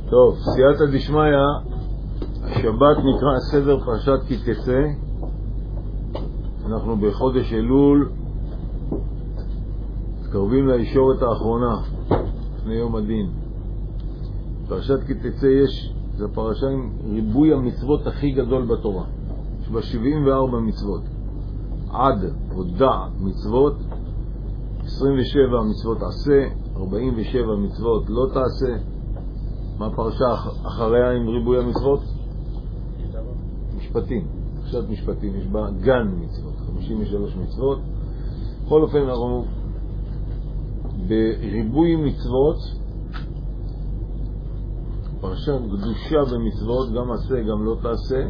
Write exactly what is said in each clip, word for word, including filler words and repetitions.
טוב, סייעתא דשמיא, השבת נקרא סדר פרשת כי תצא. אנחנו בחודש אלול, מתקרבים לישורת האחרונה, לפני יום הדין. פרשת כי תצא יש, זו פרשה עם ריבוי המצוות הכי גדול בתורה. יש בה שבעים וארבע מצוות. עד או דע מצוות, עשרים ושבע מצוות עשה, ארבעים ושבע מצוות לא תעשה. מה הפרשה אחריה עם ריבוי המצוות? משפטים. פרשת משפטים, יש בה גן מצוות, חמישים ושלוש מצוות. בכל אופן אנחנו בריבוי מצוות, פרשה קדושה במצוות, גם עשה גם לא תעשה.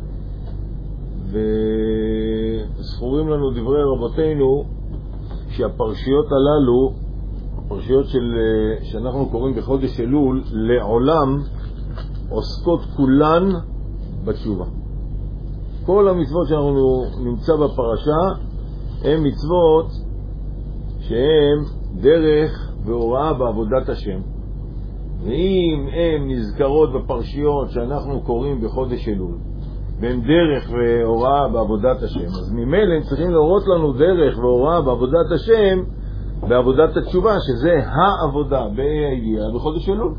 וזכורים לנו דברי רבותינו שהפרשיות הללו, הפרשיות של, שאנחנו קוראים בחודש אלול, לעולם עוסקות כולן בתשובה. כל המצוות שאנחנו נמצא בפרשה הן מצוות שהן דרך והוראה בעבודת השם. ואם הן נזכרות בפרשיות שאנחנו קוראים בחודש אלול והן דרך והוראה בעבודת השם, אז ממילא הם צריכים להורות לנו דרך והוראה בעבודת השם בעבודת התשובה, שזה העבודה בהגיעה בחודש אלול.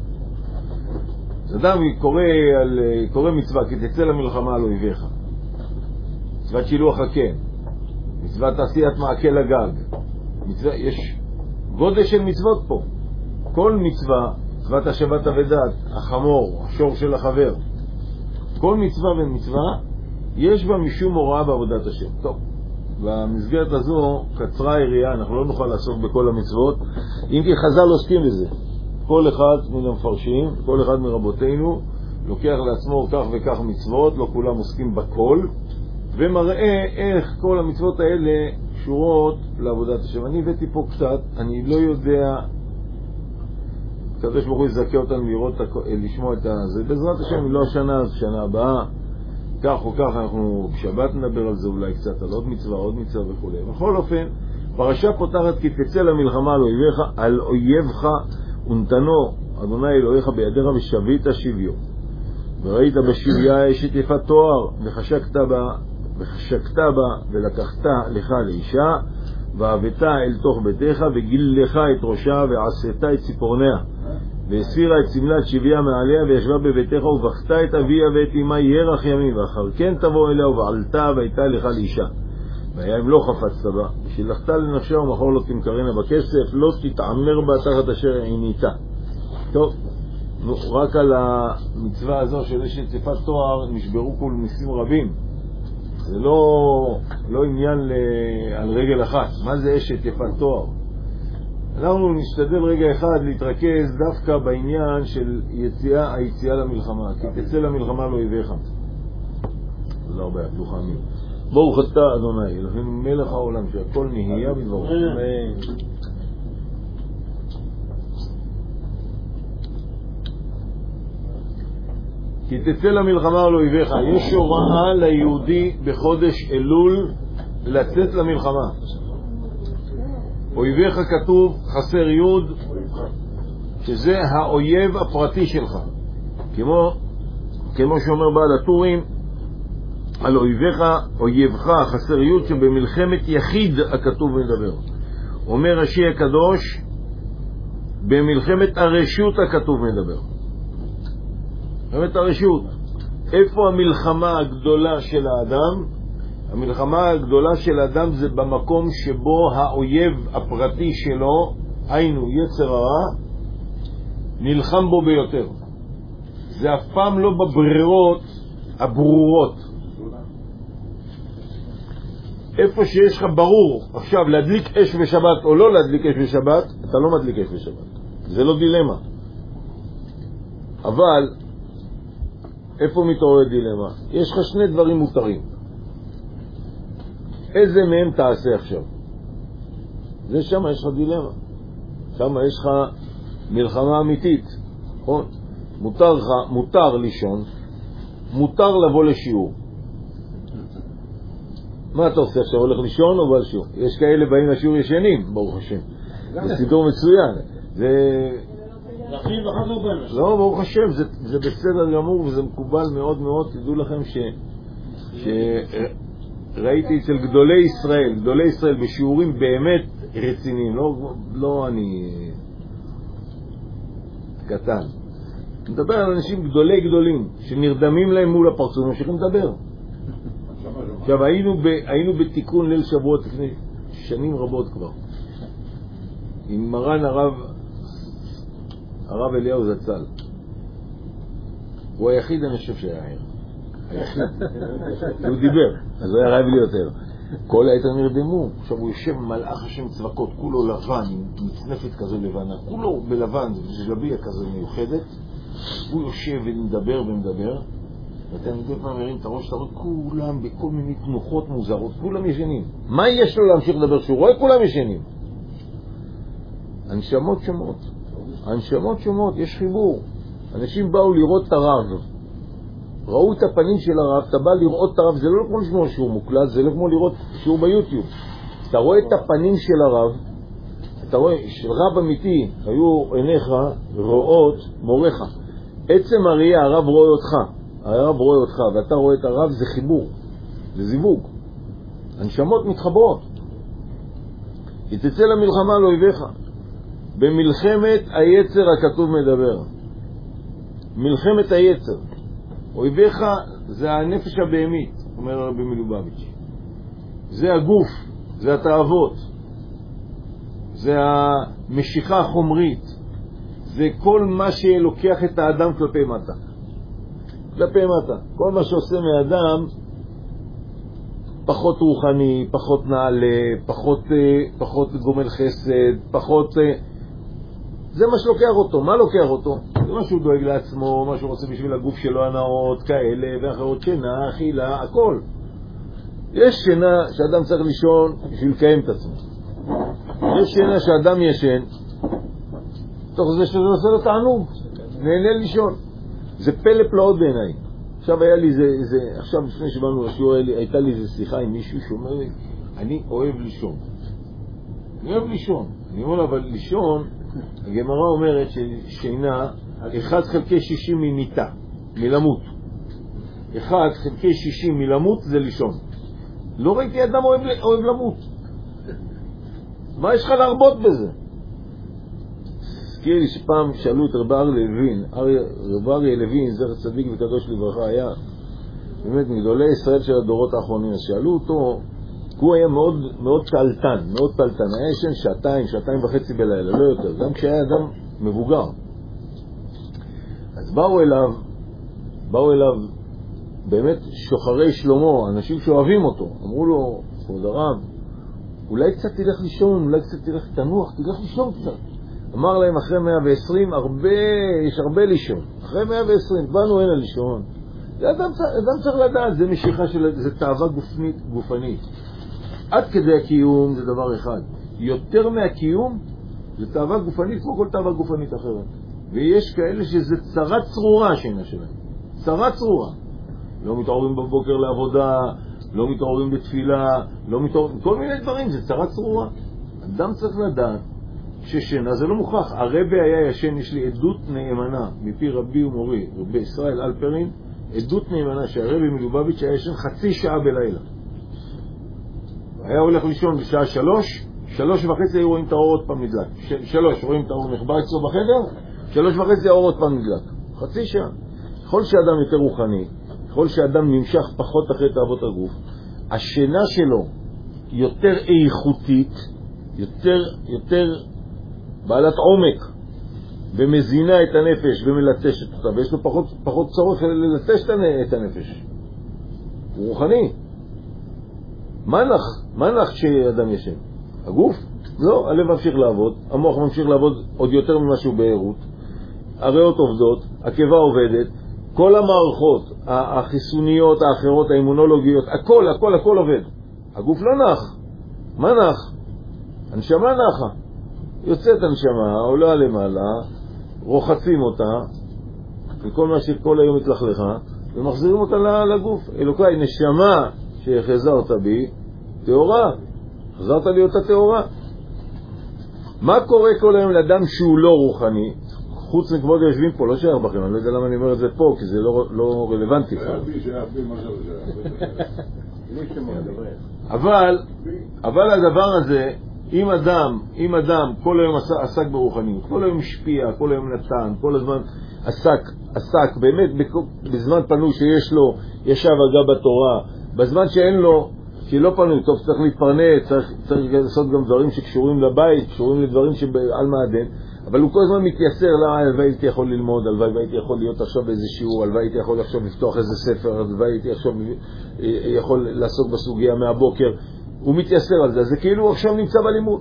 אז אדם קורא, על, קורא מצווה כי תצא למלחמה על אויביך, מצוות שילוח הקן, מצוות עשיית מעקל הגג, מצווה, יש גודש של מצוות פה. כל מצווה, מצוות השבת אבדת, החמור, השור של החבר, כל מצווה ומצווה יש בה משום הוראה בעבודת השם. טוב, במסגרת הזו קצרה היריעה, אנחנו לא נוכל לעסוק בכל המצוות, אם כי חז"ל עוסקים בזה. כל אחד מן המפרשים, כל אחד מרבותינו לוקח לעצמו כך וכך מצוות, לא כולם עוסקים בכל, ומראה איך כל המצוות האלה שורות לעבודת השם. אני הבאתי פה קצת, אני לא יודע, הקדוש ברוך הוא יזכה אותנו לראות, לשמוע את זה, בעזרת השם, לא השנה, אז שנה הבאה, כך או כך אנחנו בשבת נדבר על זה אולי קצת, על עוד מצווה, עוד מצווה וכו'. בכל אופן, פרשה פותחת כי תצא למלחמה על אויביך, על אויבך ונתנו אדוני אלוהיך בידיך ושבית שביו. וראית בשביה אשת יפת תואר וחשקת בה, וחשקת בה ולקחת לך לאישה, ואהבתה אל תוך ביתך וגילך את ראשה ועשית את ציפורניה. והסירה את סמלת שביה מעליה וישבה בביתך ובכתה את אביה ואת אמה ירח ימים, ואחר כן תבוא אליה ובעלתה והייתה לך לאישה. והיה אם לא חפצת בה, ושילחת לנפשה ומחור לא תמכרנה בכסף, לא תתעמר בה תחת אשר עיניתה. טוב, נו, רק על המצווה הזו של אשת יפת תואר נשברו כל מיסים רבים. זה לא, לא עניין ל... על רגל אחת. מה זה אשת יפת תואר? אנחנו נשתדל רגע אחד להתרכז דווקא בעניין של יציאה, היציאה למלחמה. כי תצא למלחמה לא יביך. תודה רבה, פלוחה מי. ברוך אתה אדוני, אלוהינו מלך העולם, שהכל נהיה בדברו. כי תצא למלחמה לא יביך. יש הוראה ליהודי בחודש אלול לצאת למלחמה. אויביך כתוב חסר יוד, שזה האויב הפרטי שלך, כמו כמו שאומר בעל הטורים על אויביך, אויבך חסר יוד, שבמלחמת יחיד הכתוב מדבר. אומר רש"י הקדוש, במלחמת הרשות הכתוב מדבר. מלחמת הרשות, איפה המלחמה הגדולה של האדם? המלחמה הגדולה של האדם זה במקום שבו האויב הפרטי שלו, היינו יצר הרע, נלחם בו ביותר. זה אף פעם לא בברירות הברורות. איפה שיש לך ברור, עכשיו להדליק אש בשבת או לא להדליק אש בשבת, אתה לא מדליק אש בשבת. זה לא דילמה. אבל איפה מתעורר דילמה? יש לך שני דברים מותרים. איזה מהם תעשה עכשיו? זה שם יש לך דילמה. שם יש לך מלחמה אמיתית. נכון? מותר לך, מותר לישון, מותר לבוא לשיעור. מה אתה עושה עכשיו? הולך לישון או בא לשיעור? יש כאלה באים לשיעור ישנים, ברוך השם. זה סידור מצוין. זה... לא, ברוך השם, זה, זה בסדר גמור וזה מקובל מאוד מאוד. תדעו לכם ש... שראיתי אצל גדולי ישראל, גדולי ישראל בשיעורים באמת רציניים, לא, לא אני קטן. מדבר על אנשים גדולי גדולים שנרדמים להם מול הפרצוף, ממשיכים לדבר. עכשיו, היינו, ב, היינו בתיקון ליל שבועות לפני שנים רבות כבר עם מרן הרב הרב אליהו זצ"ל. הוא היחיד, אני חושב שהיה ער. היחיד. הוא דיבר, אז הוא היה רעב לי יותר. כל היתר נרדמו. עכשיו הוא יושב מלאך השם צבקות, כולו לבן, עם מצנפת כזו לבנה, כולו בלבן, ז'לביה כזו מיוחדת. הוא יושב ומדבר ומדבר, ואתם יודעים מה, מרים את הראש, אתה רואה כולם בכל מיני תנוחות מוזרות, כולם ישנים. מה יש לו להמשיך לדבר שהוא רואה? כולם ישנים. הנשמות שומעות. הנשמות שומעות, יש חיבור. אנשים באו לראות את הרב. ראו את הפנים של הרב, אתה בא לראות את הרב, זה לא כמו לשמוע שיעור מוקלט, זה לא כמו לראות שיעור ביוטיוב. אתה רואה את הפנים של הרב, אתה רואה, של רב אמיתי, היו עיניך רואות מורך. עצם הראייה, הרב רואה אותך, הרב רואה אותך, ואתה רואה את הרב, זה חיבור, זה זיווג. הנשמות מתחברות. יתצא למלחמה לאויביך. במלחמת היצר הכתוב מדבר. מלחמת היצר. אויביך זה הנפש הבהמית, אומר הרבי מלובביץ'. זה הגוף, זה התאוות, זה המשיכה החומרית, זה כל מה שלוקח את האדם כלפי מטה. כלפי מטה. כל מה שעושה מאדם פחות רוחני, פחות נעלה, פחות, פחות גומל חסד, פחות... זה מה שלוקח אותו. מה לוקח אותו? זה מה שהוא דואג לעצמו, מה שהוא רוצה בשביל הגוף שלו, הנאות, כאלה ואחרות, שינה, אכילה, הכל. יש שינה שאדם צריך לישון בשביל לקיים את עצמו. יש שינה שאדם ישן, תוך זה שזה עושה לו תענוג, נהנה לישון. זה פלא פלאות בעיניי. עכשיו היה לי זה, זה, עכשיו לפני שבאנו לשיעור, הייתה לי איזה שיחה עם מישהו שאומר לי, אני אוהב לישון. אני אוהב לישון. אני אומר לו, אבל לישון, הגמרא אומרת ששינה, אחד חלקי שישים ממיטה, מלמות. אחד חלקי שישים מלמות זה לישון. לא ראיתי אדם אוהב, אוהב למות. מה יש לך להרבות בזה? הזכיר לי שפעם שאלו את רב אריה לוין, רב אריה לוין, זכר צדיק וקדוש לברכה, היה באמת מגדולי ישראל של הדורות האחרונים. אז שאלו אותו, הוא היה מאוד מאוד פעלתן, מאוד פעלתן, היה ישן שעתיים, שעתיים וחצי בלילה, לא יותר, גם כשהיה אדם מבוגר. אז באו אליו, באו אליו באמת שוחרי שלמה, אנשים שאוהבים אותו, אמרו לו, כבוד הרב, אולי קצת תלך לישון, אולי קצת תלך תנוח, תלך לישון קצת. אמר להם, אחרי מאה ועשרים, הרבה, יש הרבה לישון. אחרי מאה ועשרים, באנו הנה לישון. זה אדם, אדם צריך לדעת, זה משיכה של, זה תאווה גופנית, גופנית. עד כדי הקיום זה דבר אחד. יותר מהקיום, זה תאווה גופנית כמו כל תאווה גופנית אחרת. ויש כאלה שזה צרה צרורה השינה שלהם. צרה צרורה. לא מתעוררים בבוקר לעבודה, לא מתעוררים בתפילה, לא מתעוררים, כל מיני דברים, זה צרה צרורה. אדם צריך לדעת ששינה זה לא מוכרח. הרבי היה ישן, יש לי עדות נאמנה מפי רבי ומורי, רבי ישראל אלפרין, עדות נאמנה שהרבי מלובביץ' היה ישן חצי שעה בלילה. היה הולך לישון בשעה שלוש, שלוש וחצי היו רואים את האור עוד פעם נדלק. ש- שלוש רואים את האור נחבא אצלו בחדר, שלוש וחצי האור עוד פעם נדלק. חצי שעה. ככל שאדם יותר רוחני, ככל שאדם נמשך פחות אחרי תאוות הגוף, השינה שלו יותר איכותית, יותר, יותר בעלת עומק, ומזינה את הנפש ומלטשת אותה, ויש לו פחות, פחות צורך ללטש את הנפש. הוא רוחני. מה לך? מה לך כשאדם ישן? הגוף? לא, הלב ממשיך לעבוד, המוח ממשיך לעבוד עוד יותר ממה שהוא בעירות, הריאות עובדות, הקיבה עובדת, כל המערכות, החיסוניות, האחרות, האימונולוגיות, הכל, הכל, הכל עובד. הגוף לא נח. מה נח? הנשמה נחה. יוצאת הנשמה, עולה למעלה, רוחצים אותה, וכל מה שכל היום מתלכלכה, ומחזירים אותה לגוף. אלוקיי, נשמה שחזרת בי, תאורה. חזרת לי אותה תאורה. מה קורה כל היום לאדם שהוא לא רוחני? חוץ מכבוד היושבים פה, לא שייך בכם, אני לא יודע למה אני אומר את זה פה, כי זה לא, לא רלוונטי. אבל, אבל הדבר הזה, אם אדם, אם אדם כל היום עסק ברוחניות, כל היום השפיע, כל היום נתן, כל הזמן עסק, עסק, באמת בזמן פנוי שיש לו, ישב אגב בתורה, בזמן שאין לו, שלא פנוי, טוב, צריך להתפרנס, צריך, צריך לעשות גם דברים שקשורים לבית, קשורים לדברים שעל מעדן, אבל הוא כל הזמן מתייסר, לא, הלוואי הייתי יכול ללמוד, הלוואי הייתי יכול להיות עכשיו באיזה שיעור, הלוואי הייתי יכול עכשיו לפתוח איזה ספר, הלוואי הייתי עכשיו יכול לעסוק בסוגיה מהבוקר, הוא מתייסר על זה, זה כאילו הוא עכשיו נמצא בלימוד.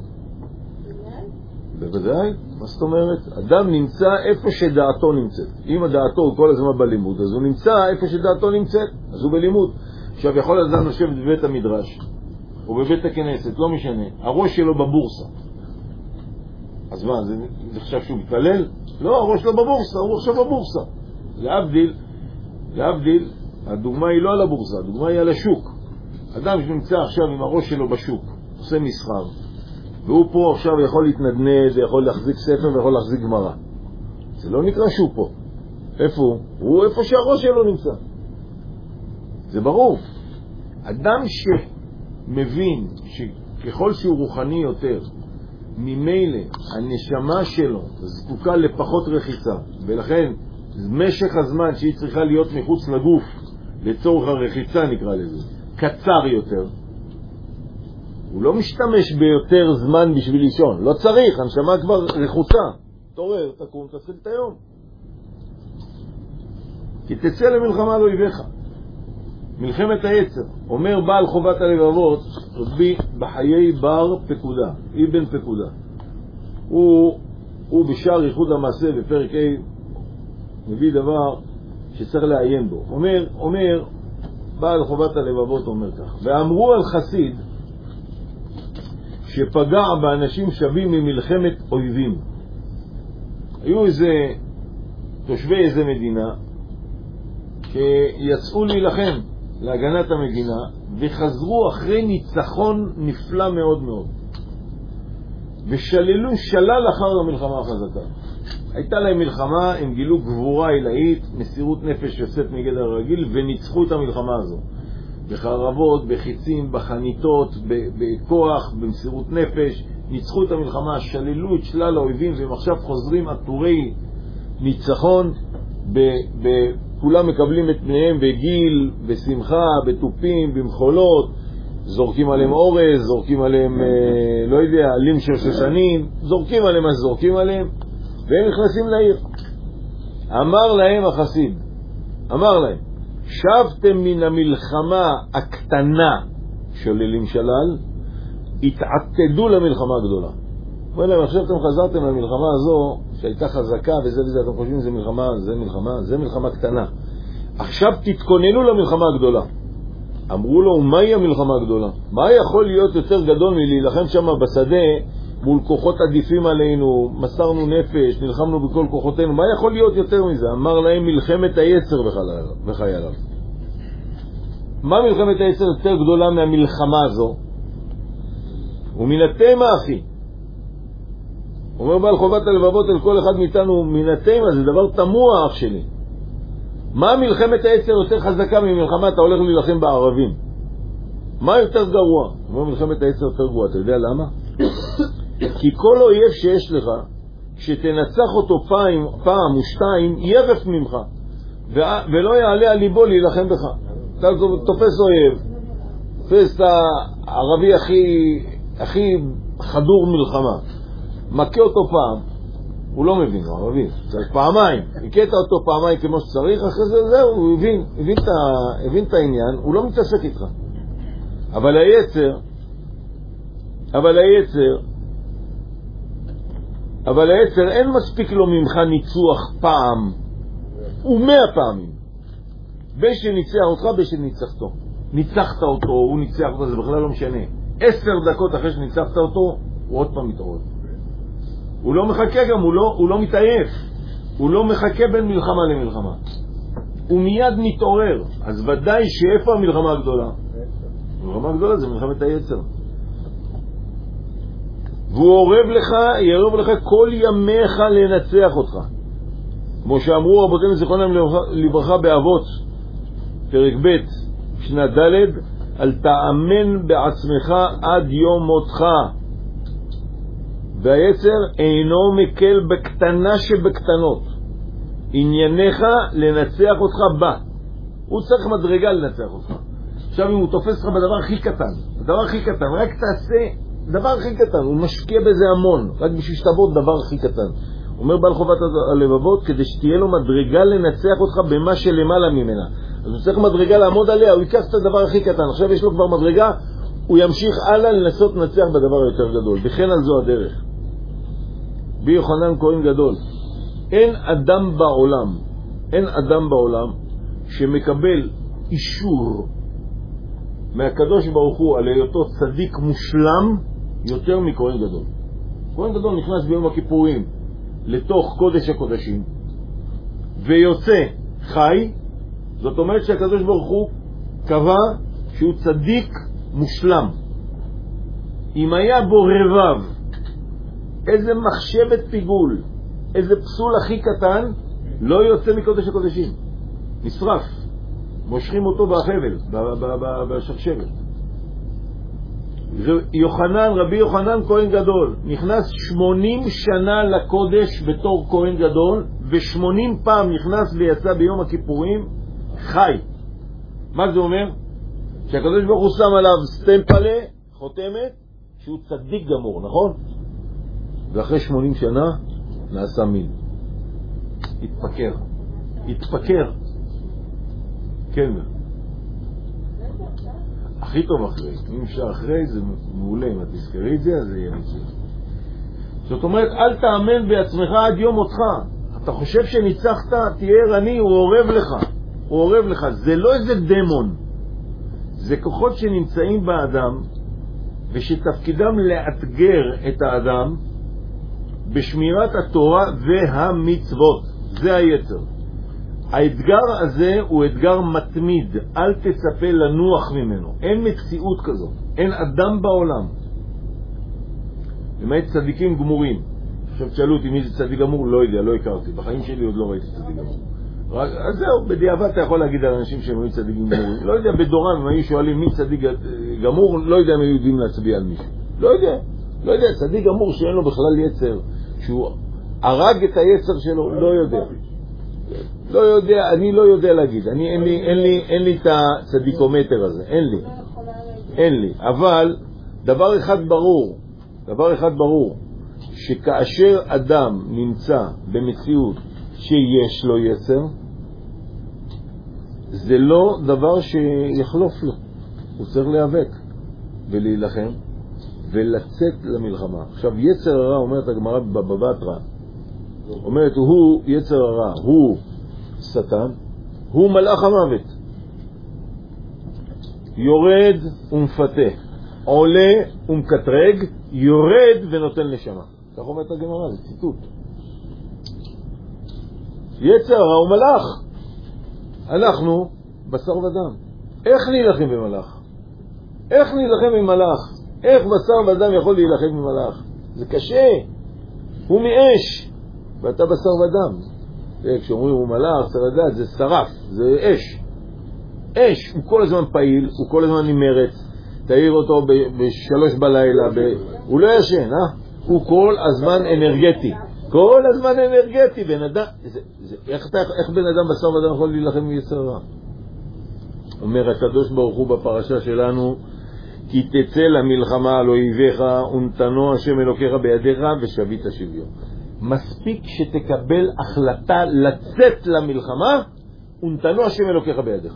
בוודאי, מה זאת אומרת? אדם נמצא איפה שדעתו נמצאת. אם הדעתו הוא כל הזמן בלימוד, אז הוא נמצא איפה שדעתו נמצאת, אז הוא בלימוד. עכשיו יכול אדם לשבת בבית המדרש, או בבית הכנסת, לא משנה, הראש שלו בבורסה. אז מה, זה נחשב שהוא מתפלל? לא, הראש שלו בבורסה, הוא עכשיו בבורסה. להבדיל, להבדיל, הדוגמה היא לא על הבורסה, הדוגמה היא על השוק. אדם שנמצא עכשיו עם הראש שלו בשוק, עושה מסחר, והוא פה עכשיו יכול להתנדנד, יכול להחזיק ספר ויכול להחזיק גמרא. זה לא נקרא שהוא פה. איפה הוא? הוא איפה שהראש שלו נמצא. זה ברור. אדם שמבין שככל שהוא רוחני יותר, ממילא הנשמה שלו זקוקה לפחות רחיצה, ולכן משך הזמן שהיא צריכה להיות מחוץ לגוף לצורך הרחיצה נקרא לזה קצר יותר, הוא לא משתמש ביותר זמן בשביל לישון, לא צריך, הנשמה כבר רחוצה, תורר, תקום, תתחיל את היום, כי תצא למלחמה לא יבך. מלחמת היצר, אומר בעל חובת הלבבות, רבי בחיי בר פקודה, אבן פקודה. הוא, הוא בשער ייחוד המעשה בפרק A מביא דבר שצריך לעיין בו. אומר, אומר, בעל חובת הלבבות אומר כך, ואמרו על חסיד שפגע באנשים שווים ממלחמת אויבים. היו איזה תושבי איזה מדינה שיצאו להילחם להגנת המדינה וחזרו אחרי ניצחון נפלא מאוד מאוד ושללו שלל אחר המלחמה החזקה. הייתה להם מלחמה, הם גילו גבורה עילאית, מסירות נפש יוצאת מגדר הרגיל, וניצחו את המלחמה הזו בחרבות, בחיצים, בחניתות, בכוח, במסירות נפש. ניצחו את המלחמה, שללו את שלל האויבים, והם עכשיו חוזרים עטורי ניצחון, כולם מקבלים את פניהם בגיל, בשמחה, בטופים, במחולות, זורקים עליהם אורז, זורקים עליהם אה, לא יודע, עלים של שושנים, זורקים עליהם אז זורקים עליהם, והם נכנסים לעיר. אמר להם החסיד, אמר להם, שבתם מן המלחמה הקטנה שוללים שלל, התעתדו למלחמה הגדולה. אומר להם, עכשיו אתם חזרתם למלחמה הזו שהייתה חזקה וזה וזה, אתם חושבים זה מלחמה, זה מלחמה, זה מלחמה קטנה. עכשיו תתכוננו למלחמה הגדולה. אמרו לו, מהי המלחמה הגדולה? מה יכול להיות יותר גדול מלהילחם שם בשדה מול כוחות עדיפים עלינו, מסרנו נפש, נלחמנו בכל כוחותינו, מה יכול להיות יותר מזה? אמר להם, מלחמת היצר וחייליו. מה מלחמת היצר יותר גדולה מהמלחמה הזו? ומינתמה אחי, אומר בעל חובת הלבבות אל כל אחד מאיתנו, מינתמה זה דבר תמוה אח שלי. מה מלחמת היצר יותר חזקה ממלחמה אתה הולך להילחם בערבים? מה יותר גרוע? אומר מלחמת היצר יותר גרוע, אתה יודע למה? כי כל אויב שיש לך, שתנצח אותו פעם, פעם ושתיים, ירף ממך, ולא יעלה על ליבו להילחם בך. אתה תופס אויב, תופס את הערבי הכי, הכי חדור מלחמה, מכה אותו פעם, הוא לא מבין, הוא ערבי, צריך פעמיים, הכית אותו פעמיים כמו שצריך, אחרי זה זהו, הוא הבין, הבין את, הבין את העניין, הוא לא מתעסק איתך. אבל היצר, אבל היצר, אבל היצר אין מספיק לו ממך ניצוח פעם, ומאה פעמים. בין שניצח אותך, בין שניצחתו. ניצחת אותו, הוא ניצח אותו, זה בכלל לא משנה. עשר דקות אחרי שניצחת אותו, הוא עוד פעם מתעורר. הוא לא מחכה גם, הוא לא, הוא לא מתעייף. הוא לא מחכה בין מלחמה למלחמה. הוא מיד מתעורר. אז ודאי שאיפה המלחמה הגדולה? המלחמה הגדולה זה מלחמת היצר. והוא עורב לך, יערב לך כל ימיך לנצח אותך. כמו שאמרו רבותינו זיכרונם לברכה באבות, פרק ב' שנת ד', אל תאמן בעצמך עד יום מותך, והיצר אינו מקל בקטנה שבקטנות, ענייניך לנצח אותך בה. הוא צריך מדרגה לנצח אותך. עכשיו אם הוא תופס לך בדבר הכי קטן, בדבר הכי קטן, רק תעשה דבר הכי קטן, הוא משקיע בזה המון, רק בשביל שתעבוד דבר הכי קטן. הוא אומר בעל חובת הלבבות, כדי שתהיה לו מדרגה לנצח אותך במה שלמעלה ממנה. אז הוא צריך מדרגה לעמוד עליה, הוא ייקח את הדבר הכי קטן, עכשיו יש לו כבר מדרגה, הוא ימשיך הלאה לנסות לנצח בדבר יותר גדול. וכן על זו הדרך. בי יוחנן כהן גדול, אין אדם בעולם, אין אדם בעולם שמקבל אישור מהקדוש ברוך הוא על היותו צדיק מושלם יותר מכהן גדול. כהן גדול נכנס ביום הכיפורים לתוך קודש הקודשים ויוצא חי, זאת אומרת שהקדוש ברוך הוא קבע שהוא צדיק מושלם. אם היה בו רבב, איזה מחשבת פיגול, איזה פסול הכי קטן, לא יוצא מקודש הקודשים, נשרף, מושכים אותו בחבל, בשרשרת. יוחנן, רבי יוחנן כהן גדול, נכנס שמונים שנה לקודש בתור כהן גדול, ושמונים פעם נכנס ויצא ביום הכיפורים חי. מה זה אומר? שהקדוש ברוך הוא שם עליו סטמפלה, חותמת, שהוא צדיק גמור, נכון? ואחרי שמונים שנה נעשה מין, התפקר, התפקר. כן, הכי טוב אחרי. אם אפשר אחרי זה מעולה, אם את תזכרי את זה אז זה יהיה מצוין. זאת אומרת, אל תאמן בעצמך עד יום מותך. אתה חושב שניצחת, תהיה ערני, הוא עורב לך, הוא עורב לך. זה לא איזה דמון, זה כוחות שנמצאים באדם ושתפקידם לאתגר את האדם בשמירת התורה והמצוות. זה היצר. האתגר הזה הוא אתגר מתמיד, אל תצפה לנוח ממנו. אין מציאות כזאת, אין אדם בעולם למעט צדיקים גמורים. עכשיו תשאלו אותי מי זה צדיק גמור, לא יודע, לא הכרתי, בחיים שלי עוד לא ראיתי צדיק גמור. אז זהו, בדיעבד אתה יכול להגיד על אנשים שהם היו צדיקים גמורים. לא יודע, בדורם הם היו שואלים מי צדיק גמור, לא יודע אם היו יודעים להצביע על מישהו, לא יודע, לא יודע. צדיק גמור שאין לו בכלל יצר, שהוא הרג את היצר שלו, לא יודע, לא יודע, אני לא יודע להגיד. אני, אין לי, אין לי, אין לי את הצדיקומטר הזה, אין לי, אין לי. אבל דבר אחד ברור, דבר אחד ברור, שכאשר אדם נמצא במציאות שיש לו יצר, זה לא דבר שיחלוף לו. הוא צריך להיאבק ולהילחם ולצאת למלחמה. עכשיו יצר הרע, אומרת הגמרא בבבא בתרא, אומרת הוא יצר הרע, הוא שטן, הוא מלאך המוות, יורד ומפתה, עולה ומקטרג, יורד ונותן נשמה. כך אומרת הגמרא, זה ציטוט. יצר הרע הוא מלאך, אנחנו בשר ודם. איך נילחם במלאך? איך נילחם במלאך? איך בשר ודם יכול להילחם במלאך? זה קשה, הוא מאש ואתה בשר ודם. כשאומרים הוא מלאך, צריך לדעת, זה שרף, זה אש. אש, הוא כל הזמן פעיל, הוא כל הזמן נמרץ. תאיר אותו בשלוש בלילה, ב... הוא לא ישן, אה? הוא כל הזמן אנרגטי. כל הזמן אנרגטי, בן אדם, זה, זה, איך, איך בן אדם בשר ודם יכול להילחם מיצר רע? אומר הקדוש ברוך הוא בפרשה שלנו, כי תצא למלחמה על אויביך ונתנו השם אלוקיך בידיך ושבית שביו. מספיק שתקבל החלטה לצאת למלחמה ונתנו השם אלוקיך בידיך.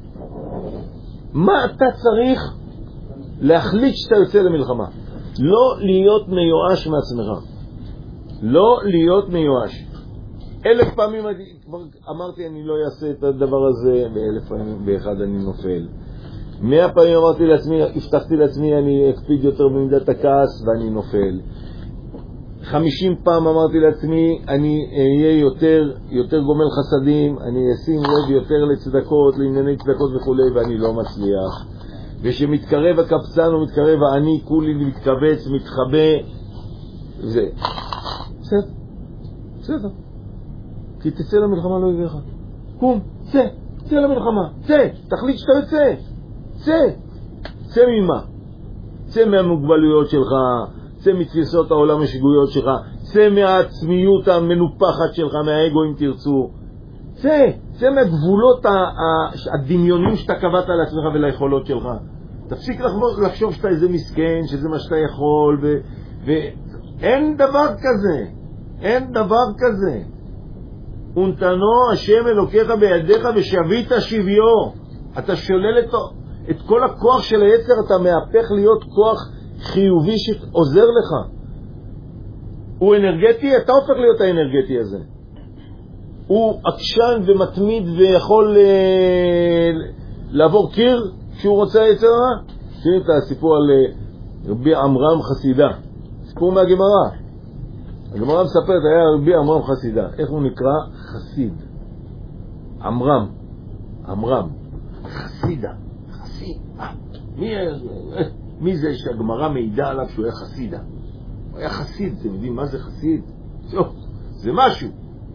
מה אתה צריך להחליט שאתה יוצא למלחמה? לא להיות מיואש מעצמך, לא להיות מיואש. אלף פעמים אמרתי אני לא אעשה את הדבר הזה, ואלף פעמים באחד אני נופל. מאה פעמים אמרתי לעצמי, הבטחתי לעצמי אני אקפיד יותר במידת הכעס ואני נופל. חמישים פעם אמרתי לעצמי אני אהיה יותר יותר גומל חסדים, אני אשים לב יותר לצדקות, לענייני צדקות וכו', ואני לא מצליח. ושמתקרב הקפצן ומתקרב העני, כולי מתכווץ, מתחבא. זה בסדר, בסדר. כי תצא למלחמה לא יגיע לך. קום, צא, צא למלחמה, צא, תחליט שאתה יוצא, צא. צא ממה? צא מהמוגבלויות שלך, צא מתפיסות העולם השגויות שלך, צא מהעצמיות המנופחת שלך, מהאגו אם תרצו. צא, צא מהגבולות הדמיונים שאתה קבעת על עצמך וליכולות שלך. תפסיק לחשוב שאתה איזה מסכן, שזה מה שאתה יכול, ו... ואין דבר כזה, אין דבר כזה. ונתנו השם אלוקיך בידיך ושבית שביו. אתה שולל את, את כל הכוח של היצר, אתה מהפך להיות כוח חיובי שעוזר לך. הוא אנרגטי, אתה הופך להיות האנרגטי הזה. הוא עקשן ומתמיד ויכול אה, לעבור קיר כשהוא רוצה היצר. תראי את הסיפור על רבי עמרם חסידה, סיפור מהגמרא. הגמרא מספרת, היה רבי עמרם חסידה. איך הוא נקרא? חסיד. עמרם. עמרם. חסידה. חסיד. אה, מי, מי זה שהגמרא מעידה עליו שהוא היה חסידה? הוא היה חסיד, אתם יודעים מה זה חסיד? טוב, זה משהו.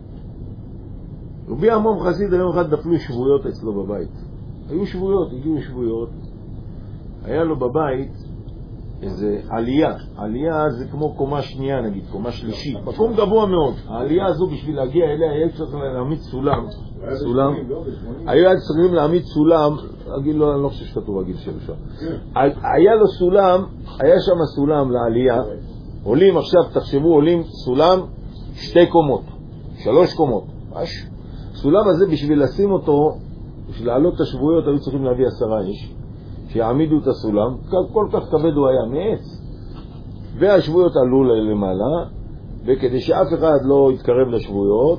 רבי עמרם חסיד היום אחד דפלו שבויות אצלו בבית. היו שבויות, הגיעו שבויות. היה לו בבית איזה עלייה. עלייה זה כמו קומה שנייה נגיד, קומה שלישית. מקום גבוה מאוד. העלייה הזו בשביל להגיע אליה היה צריך להעמיד סולם. סולם. היו צריכים להעמיד סולם, אגיד לו, אני לא חושב שכתוב הגיל שלו שם. היה לו סולם, היה שם סולם לעלייה. עולים עכשיו, תחשבו, עולים סולם שתי קומות, שלוש קומות. הסולם הזה בשביל לשים אותו, בשביל לעלות את השבויות, היו צריכים להביא עשרה איש. שיעמידו את הסולם, כל כך כבד הוא היה מעץ, והשבויות עלו למעלה, וכדי שאף אחד לא יתקרב לשבויות,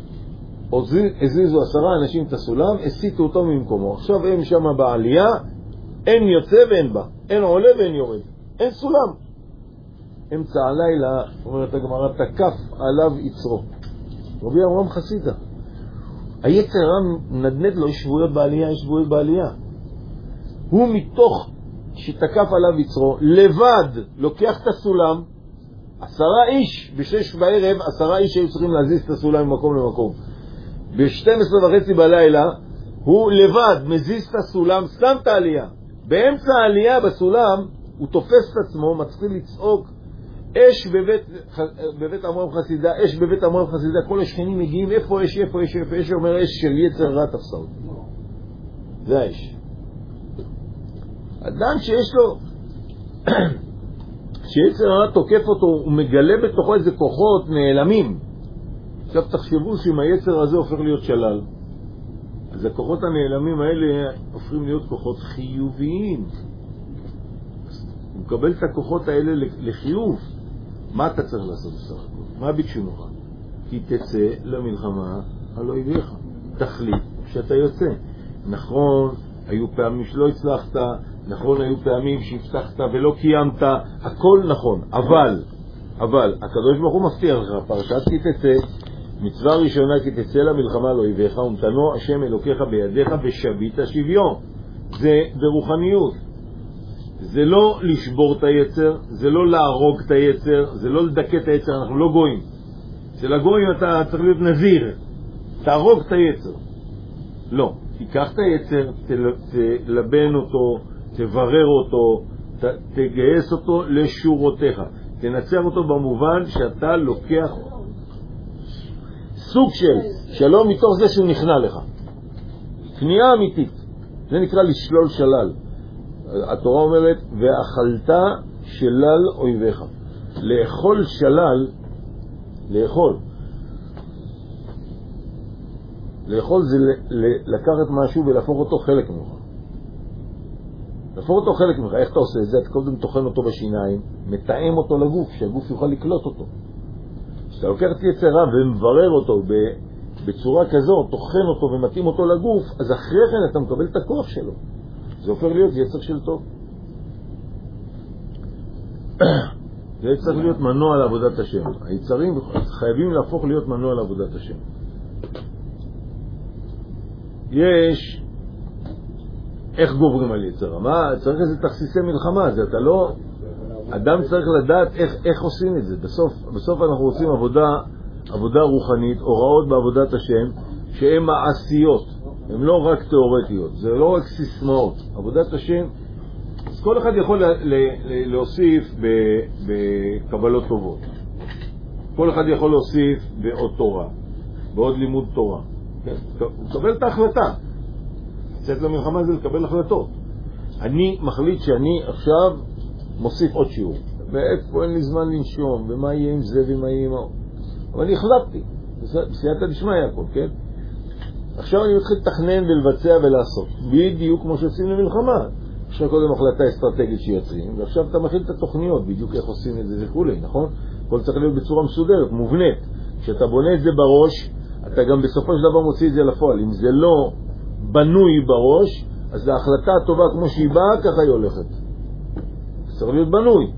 הזיזו עשרה אנשים את הסולם, הסיטו אותו ממקומו. עכשיו הם שם בעלייה, אין יוצא ואין בא, אין עולה ואין יורד, אין סולם. אמצע הלילה, אומרת הגמרא, תקף עליו יצרו. רבי עמרם חסידה. היצר נדנד לו, יש שבויות בעלייה, יש שבויות בעלייה. הוא מתוך שתקף עליו יצרו, לבד לוקח את הסולם, עשרה איש, בשש בערב, עשרה איש היו צריכים להזיז את הסולם ממקום למקום. ב-שתים עשרה וחצי בלילה, הוא לבד מזיז את הסולם, שם את העלייה. באמצע העלייה בסולם, הוא תופס את עצמו, מתחיל לצעוק, אש בבית, בבית עמרם חסידה, אש בבית עמרם חסידה, כל השכנים מגיעים, איפה אש, איפה אש, איפה אש, אומר אש של יצר רע תפסה אותי. זה האש. אדם שיש לו, שיצר רע תוקף אותו, הוא מגלה בתוכו איזה כוחות נעלמים. עכשיו תחשבו שאם היצר הזה הופך להיות שלל, אז הכוחות הנעלמים האלה הופכים להיות כוחות חיוביים. הוא מקבל את הכוחות האלה לחיוב. מה אתה צריך לעשות בסך הכל? מה ביקשו ממך? כי תצא למלחמה על אויביך. תחליט שאתה יוצא. נכון, היו פעמים שלא הצלחת, נכון, היו פעמים שהבטחת ולא קיימת, הכל נכון, אבל, אבל, הקדוש ברוך הוא מבטיח לך, פרשת כי תצא, מצווה ראשונה כי תצא למלחמה על אויביך, ונתנו השם אלוקיך בידיך ושבית שביו. זה ברוחניות. זה לא לשבור את היצר, זה לא להרוג את היצר, זה לא לדכא את היצר, אנחנו לא גויים. אצל הגויים אתה צריך להיות נזיר, תהרוג את היצר. לא, תיקח את היצר, תלבן אותו, תברר אותו, ת, תגייס אותו לשורותיך. תנצח אותו במובן שאתה לוקח סוג של שלום מתוך זה שהוא נכנע לך. כניעה אמיתית. זה נקרא לשלול שלל. התורה אומרת, ואכלת שלל אויביך. לאכול שלל, לאכול. לאכול זה לקחת משהו ולהפוך אותו חלק ממך. להפוך אותו חלק ממך. איך אתה עושה את זה? אתה קודם תוכן אותו בשיניים, מתאם אותו לגוף, שהגוף יוכל לקלוט אותו. כשאתה לוקח את יצרה ומברר אותו בצורה כזו, תוכן אותו ומתאים אותו לגוף, אז אחרי כן אתה מקבל את הכוח שלו. זה הופך להיות יצר של טוב. זה צריך להיות מנוע לעבודת השם. היצרים חייבים להפוך להיות מנוע לעבודת השם. יש איך גוברים על יצר. מה? צריך איזה תכסיסי מלחמה. זה אתה לא... אדם צריך לדעת איך, איך עושים את זה. בסוף, בסוף אנחנו רוצים עבודה עבודה רוחנית, הוראות בעבודת השם, שהן מעשיות, הן לא רק תיאורטיות, זה לא רק סיסמאות. עבודת השם, אז כל אחד יכול ל- ל- להוסיף בקבלות טובות. כל אחד יכול להוסיף בעוד תורה, בעוד לימוד תורה. כן? הוא מקבל את ההחלטה. לצאת למלחמה זה לקבל החלטות. אני מחליט שאני עכשיו מוסיף עוד שיעור. ואיפה אין לי זמן לנשום, ומה יהיה עם זה ומה יהיה עם... אבל אני החלטתי. בסייעתא דשמיא הכל, כן? עכשיו אני מתחיל לתכנן ולבצע ולעשות. בדיוק כמו שעושים למלחמה. עכשיו קודם החלטה אסטרטגית שיוצרים, ועכשיו אתה מכין את התוכניות, בדיוק איך עושים את זה וכולי, נכון? הכל צריך להיות בצורה מסודרת, מובנית. כשאתה בונה את זה בראש, אתה גם בסופו של דבר מוציא את זה לפועל. אם זה לא בנוי בראש, אז ההחלטה הטובה כמו שהיא באה, ככה היא הולכת. צריך להיות בנוי.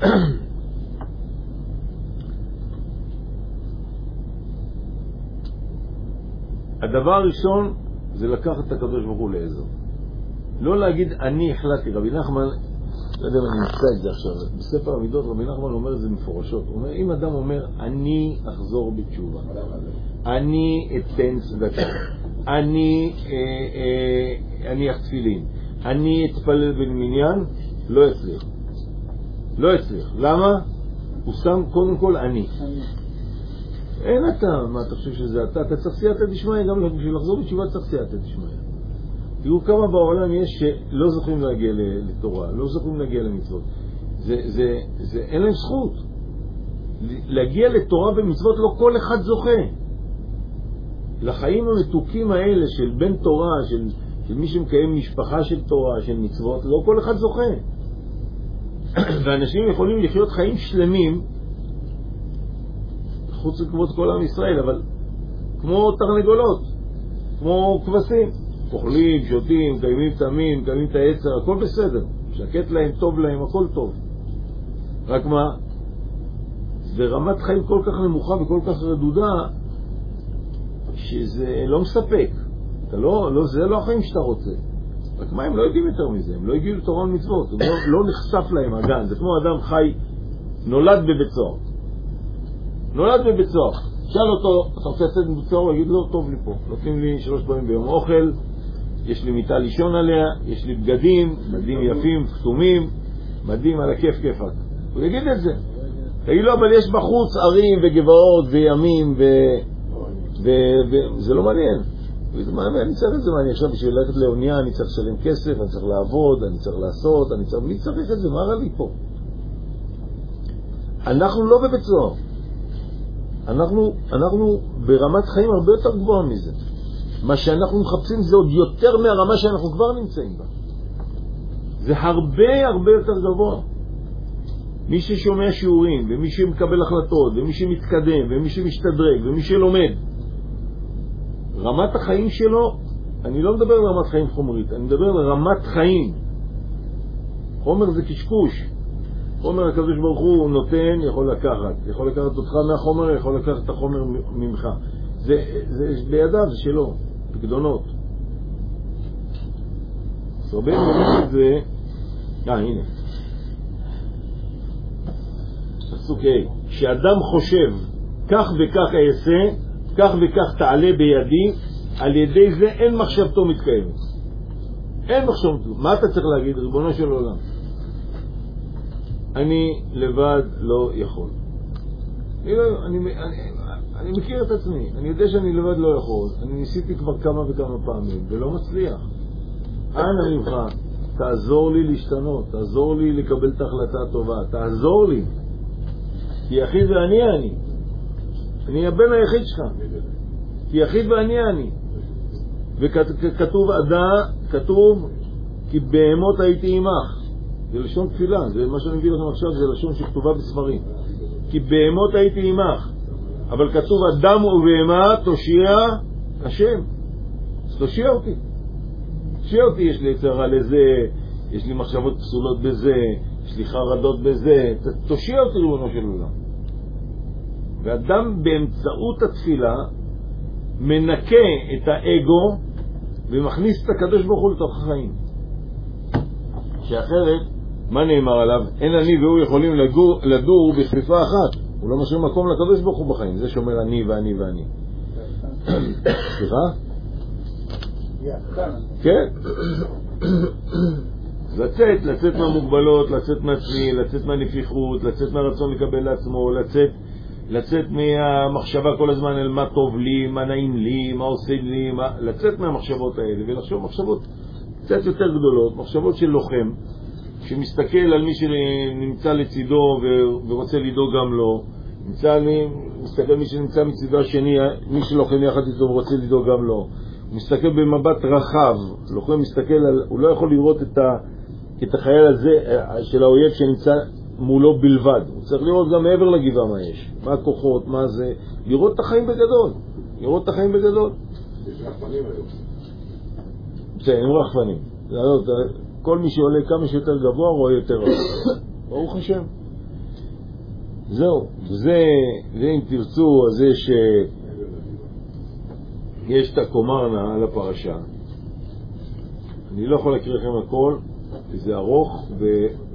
הדבר הראשון זה לקחת את הקדוש ברוך הוא לעזר. לא להגיד אני החלטתי. רבי נחמן, לא יודע אם אני נמצא את זה עכשיו, בספר המידות רבי נחמן אומר את זה מפורשות. הוא אומר, אם אדם אומר אני אחזור בתשובה, אני אתן צדקה, אני אניח תפילין, אני אתפלל במניין, לא יצליח. לא יצליח. למה? הוא שם קודם כל אני. אין אתה, מה אתה חושב שזה אתה? אתה צריך סייעתא דשמיא, גם בשביל לחזור בתשובה צריך סייעתא דשמיא. תראו כמה בעולם יש שלא זוכים להגיע לתורה, לא זוכים להגיע למצוות. זה, זה, זה, אין להם זכות. להגיע לתורה ומצוות לא כל אחד זוכה. לחיים המתוקים האלה של בן תורה, של, של מי שמקיים משפחה של תורה, של מצוות, לא כל אחד זוכה. ואנשים יכולים לחיות חיים שלמים, חוץ לכבוד כל עם ישראל, אבל כמו תרנגולות, כמו כבשים. אוכלים, שותים, קיימים תמים, קיימים את העצר, הכל בסדר. שקט להם, טוב להם, הכל טוב. רק מה? זה רמת חיים כל כך נמוכה וכל כך רדודה, שזה לא מספק. אתה לא, לא, זה לא החיים שאתה רוצה. רק מה, הם לא יודעים יותר מזה, הם לא הגיעו לתורה ומצוות, לא, לא נחשף להם הגן. זה כמו אדם חי, נולד בבית סוהר. נולד בבית סוהר. שאל אותו, אתה רוצה לצאת מבית סוהר? הוא יגיד, לא, טוב לי פה. נותנים לי שלוש פעמים ביום אוכל, יש לי מיטה לישון עליה, יש לי בגדים, מדים יפים, כתומים, מדים על הכיף כיפק. הוא יגיד את זה. תגיד לו, אבל יש בחוץ ערים וגבעות וימים, וזה לא מעניין. אני צריך את זה, מה אני עכשיו בשביל ללכת לאונייה, אני צריך לשלם כסף, אני צריך לעבוד, אני צריך לעשות, אני צריך... מי צריך את זה? מה רע לי פה? אנחנו לא בבית סוהר. אנחנו, אנחנו ברמת חיים הרבה יותר גבוהה מזה. מה שאנחנו מחפשים זה עוד יותר מהרמה שאנחנו כבר נמצאים בה. זה הרבה הרבה יותר גבוה. מי ששומע שיעורים, ומי שמקבל החלטות, ומי שמתקדם, ומי שמשתדרג, ומי שלומד, רמת החיים שלו, אני לא מדבר על רמת חיים חומרית, אני מדבר על רמת חיים. חומר זה קשקוש. חומר הקדוש ברוך הוא נותן, יכול לקחת. יכול לקחת אותך מהחומר, יכול לקחת את החומר ממך. זה, זה בידיו, זה שלו. פקדונות. אז רבי אומר את זה... אה, הנה. פסוק ה' שאדם חושב, כך וכך אעשה, כך וכך תעלה בידי, על ידי זה אין מחשבתו מתקיימת. אין מחשבתו. מה אתה צריך להגיד? ריבונו של עולם. אני לבד לא יכול. אני, לא, אני, אני, אני מכיר את עצמי. אני יודע שאני לבד לא יכול. אני ניסיתי כבר כמה וכמה פעמים, ולא מצליח. אנא ממך, תעזור לי להשתנות, תעזור לי לקבל את ההחלטה הטובה, תעזור לי. כי יחיד ואני אני. אני הבן היחיד שלך. כי יחיד ואני אני. וכתוב עדה, כתוב, כי בהמות הייתי עמך. זה לשון תפילה, זה מה שאני מביא לכם עכשיו, זה לשון שכתובה בספרים. כי בהמות הייתי עמך. אבל כתוב, אדם ובהמה תושיע השם. אז תושיע אותי. תושיע אותי, יש לי יצרה לזה, יש לי מחשבות פסולות בזה, יש לי חרדות בזה. תושיע אותי ריבונו של עולם. ואדם באמצעות התפילה מנקה את האגו ומכניס את הקדוש ברוך הוא לתוך החיים. שאחרת, מה נאמר עליו? אין אני והוא יכולים לדור, לדור בכפיפה אחת. הוא לא משאיר מקום לקדוש ברוך הוא בחיים. זה שאומר אני ואני ואני. סליחה? כן. לצאת, לצאת מהמוגבלות, לצאת מעצמי, לצאת מהנפיחות, לצאת מהרצון לקבל לעצמו, לצאת, לצאת מהמחשבה כל הזמן על מה טוב לי, מה נעים לי, מה עושה לי, מה... לצאת מהמחשבות האלה ולחשוב מחשבות קצת יותר גדולות, מחשבות של לוחם, שמסתכל על מי שנמצא לצידו ו... ורוצה לדאוג גם לו, נמצא, מסתכל על מי שנמצא מצידו השני, מי שלוחם יחד איתו ורוצה לדאוג גם לו. הוא מסתכל במבט רחב, לוחם מסתכל על, הוא לא יכול לראות את, ה, את החייל הזה של האויב שנמצא מולו בלבד. הוא צריך לראות גם מעבר לגבעה מה יש, מה הכוחות, מה זה, לראות את החיים בגדול, לראות את החיים בגדול. יש רחפנים היום. בסדר, הם רחפנים. כל מי שעולה כמה שיותר גבוה רואה יותר רחב. ברוך השם. זהו, וזה, ואם תרצו, אז יש... יש את הקומרנה על הפרשה. אני לא יכול להקריא לכם הכל, כי זה ארוך, ו...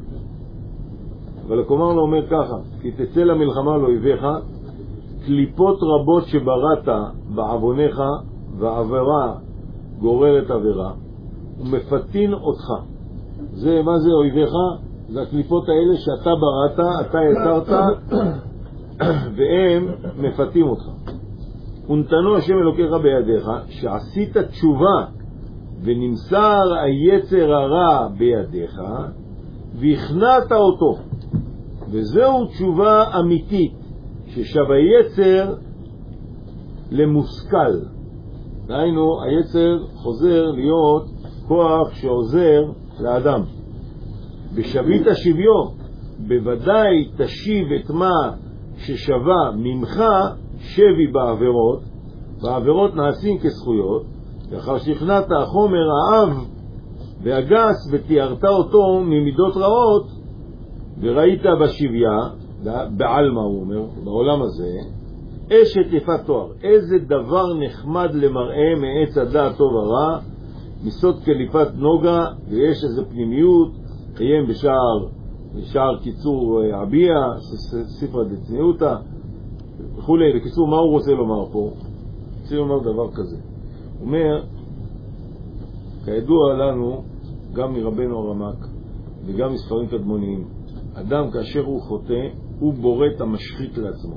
אבל הקומרנה אומר ככה, כי תצא למלחמה לאויביך, קליפות רבות שבראת בעווניך, והעבירה גוררת עבירה, ומפתין אותך. זה, מה זה אויביך? זה הקליפות האלה שאתה בראת, אתה יצרת, והם מפתים אותך. ונתנו השם אלוקיך בידיך, שעשית תשובה ונמסר היצר הרע בידיך והכנעת אותו, וזהו תשובה אמיתית ששב היצר למושכל. דהיינו, היצר חוזר להיות כוח שעוזר לאדם. ושבית שביו, בוודאי תשיב את מה ששווה ממך שבי בעבירות, והעבירות נעשים כזכויות, לאחר שכנעת החומר האב והגס ותיארת אותו ממידות רעות, וראית בשביה, בעלמה הוא אומר, בעולם הזה, אשת יפת תואר. איזה דבר נחמד למראה מעץ הדעת טוב הרע, מסוד קליפת נוגה, ויש איזו פנימיות, קיים בשער, בשער קיצור עביה, ספר דצניעותה, וכולי. בקיצור, מה הוא רוצה לומר פה? רוצה לומר דבר כזה. הוא אומר, כידוע לנו, גם מרבנו הרמק, וגם מספרים קדמוניים, אדם כאשר הוא חוטא, הוא בורא את המשחית לעצמו.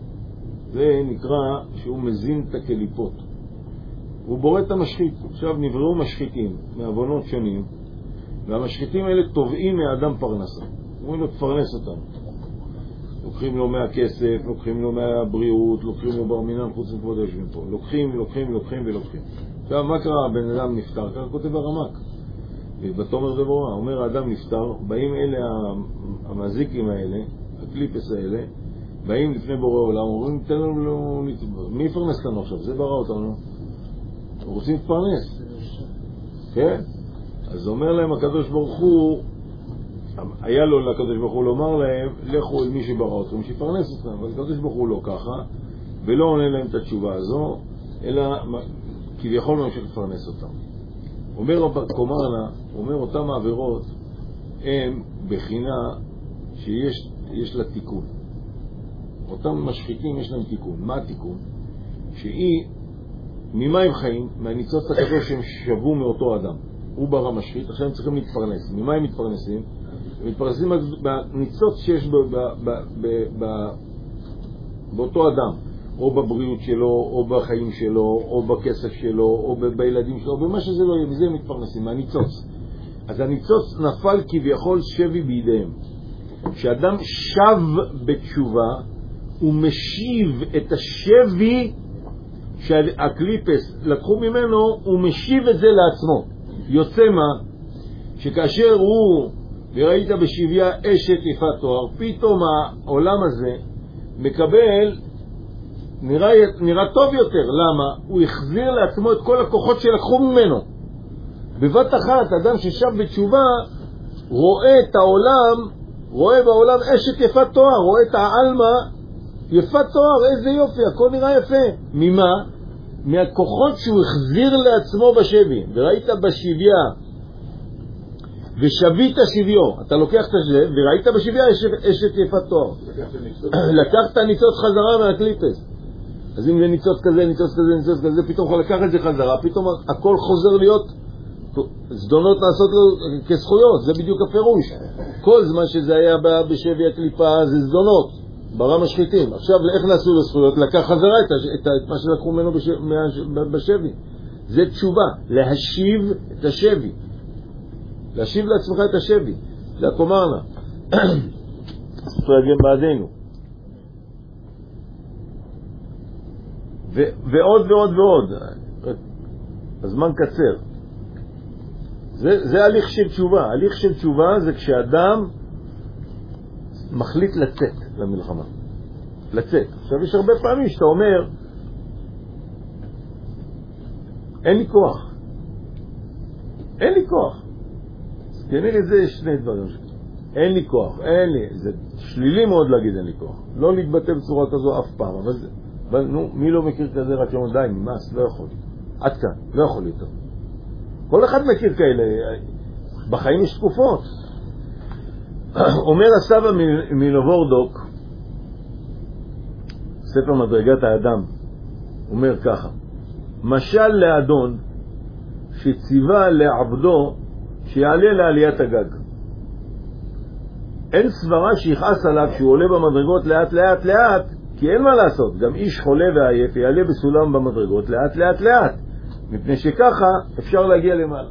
זה נקרא שהוא מזין את הקליפות. הוא בורא את המשחית. עכשיו נבראו משחיתים מעוונות שונים, והמשחיתים האלה תובעים מהאדם פרנסה. אומרים לו, תפרנס אותם. לוקחים לו מהכסף, לוקחים לו מהבריאות, לוקחים לו ברמינן חוץ מכבוד היושבים פה. לוקחים, לוקחים, לוקחים ולוקחים. עכשיו, מה קרה? הבן אדם נפטר, ככה כותב הרמק. ובתומר דבורה, אומר, האדם נפטר, באים אלה המזיקים האלה, הקליפס האלה, באים לפני בורא עולם, אומרים, תן לנו, מי יפרנס לנו עכשיו? זה ברא אותנו. אנחנו רוצים לפרנס. כן? אז אומר להם הקדוש ברוך הוא, היה לו לקדוש ברוך הוא לומר להם, לכו אל מי שברא אתכם, שיפרנס אתכם. אבל הקדוש ברוך הוא לא ככה, ולא עונה להם את התשובה הזו, אלא כביכול ממשיך לפרנס אותם. אומר קומרנה, אומר אותם העבירות, הם בחינה שיש יש לה תיקון. אותם משחיתים יש להם תיקון. מה התיקון? שהיא, ממה הם חיים? מהניצוץ הקדוש שהם שבו מאותו אדם. הוא ברא משחית, עכשיו הם צריכים להתפרנס. ממה הם מתפרנסים? הם מתפרנסים בניצוץ שיש ב, ב, ב, ב, ב, באותו אדם. או בבריאות שלו, או בחיים שלו, או בכסף שלו, או ב, בילדים שלו, במה שזה לא יהיה, מזה הם מתפרנסים, מהניצוץ. אז הניצוץ נפל כביכול שבי בידיהם. כשאדם שב בתשובה, הוא משיב את השבי שהקליפס לקחו ממנו, הוא משיב את זה לעצמו. יוצא מה? שכאשר הוא, וראית בשביה אשת יפת תואר, פתאום העולם הזה מקבל, נראה, נראה טוב יותר. למה? הוא החזיר לעצמו את כל הכוחות שלקחו ממנו. בבת אחת, אדם ששב בתשובה, רואה את העולם, רואה בעולם אשת יפת תואר, רואה את העלמה, יפת תואר, איזה יופי, הכל נראה יפה. ממה? מהכוחות שהוא החזיר לעצמו בשבי. וראית בשביה ושבית שביו, אתה לוקח את זה, וראית בשביה אשת יפת תואר. לקחת ניצוץ חזרה מהקליפס. אז אם זה ניצוץ כזה, ניצוץ כזה, ניצוץ כזה, פתאום יכול לקח את זה חזרה, פתאום הכל חוזר להיות, זדונות נעשות לו כזכויות, זה בדיוק הפירוש. כל זמן שזה היה בשבי הקליפה זה זדונות, ברם השחיתים. עכשיו איך נעשו לו זכויות? לקח חזרה את, את, את מה שלקחו ממנו בשבי. זה תשובה, להשיב את השבי. להשיב לעצמך את השבי. זה הקומרנה. צריך להגן בעדינו. ו- ועוד ועוד ועוד. הזמן קצר. זה, זה הליך של תשובה. הליך של תשובה זה כשאדם מחליט לצאת למלחמה. לצאת. עכשיו יש הרבה פעמים שאתה אומר, אין לי כוח. אין לי כוח. כנראה זה שני דברים. אין לי כוח. אין לי. זה שלילי מאוד להגיד אין לי כוח. לא להתבטא בצורה כזו אף פעם. אבל זה, אבל נו, מי לא מכיר כזה רק שאומר די, נמאס, לא יכול. עד כאן, לא יכול יותר. כל אחד מכיר כאלה. בחיים יש תקופות. אומר הסבא מנובורדוק, ספר מדרגת האדם, אומר ככה, משל לאדון שציווה לעבדו שיעלה לעליית הגג. אין סברה שיכעס עליו שהוא עולה במדרגות לאט לאט לאט, כי אין מה לעשות, גם איש חולה ועייף יעלה בסולם במדרגות לאט לאט לאט, מפני שככה אפשר להגיע למעלה.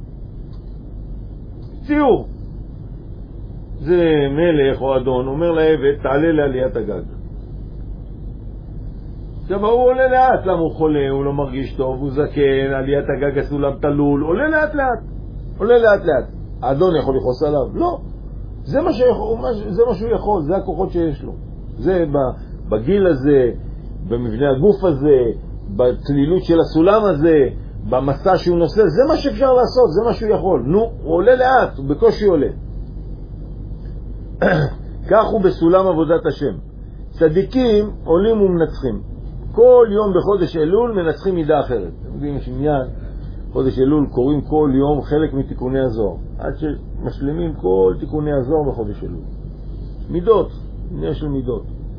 ציור, זה מלך או אדון אומר לעבד תעלה לעליית הגג. עכשיו הוא עולה לאט, למה הוא חולה, הוא לא מרגיש טוב, הוא זקן, עליית הגג הסולם תלול, עולה לאט לאט, עולה לאט לאט. האדון יכול לכעוס עליו? לא. זה מה, שיכול, זה מה שהוא יכול, זה הכוחות שיש לו. זה בגיל הזה, במבנה הגוף הזה, בצלילות של הסולם הזה, במסע שהוא נושא, זה מה שאפשר לעשות, זה מה שהוא יכול. נו, הוא עולה לאט, הוא בקושי עולה. כך הוא בסולם עבודת השם. צדיקים עולים ומנצחים. כל יום בחודש אלול מנצחים מידה אחרת. אתם יודעים, יש עניין, חודש אלול קוראים כל יום חלק מתיקוני הזוהר. עד שמשלימים כל תיקוני הזוהר בחודש אלול. מידות, עניין של מידות.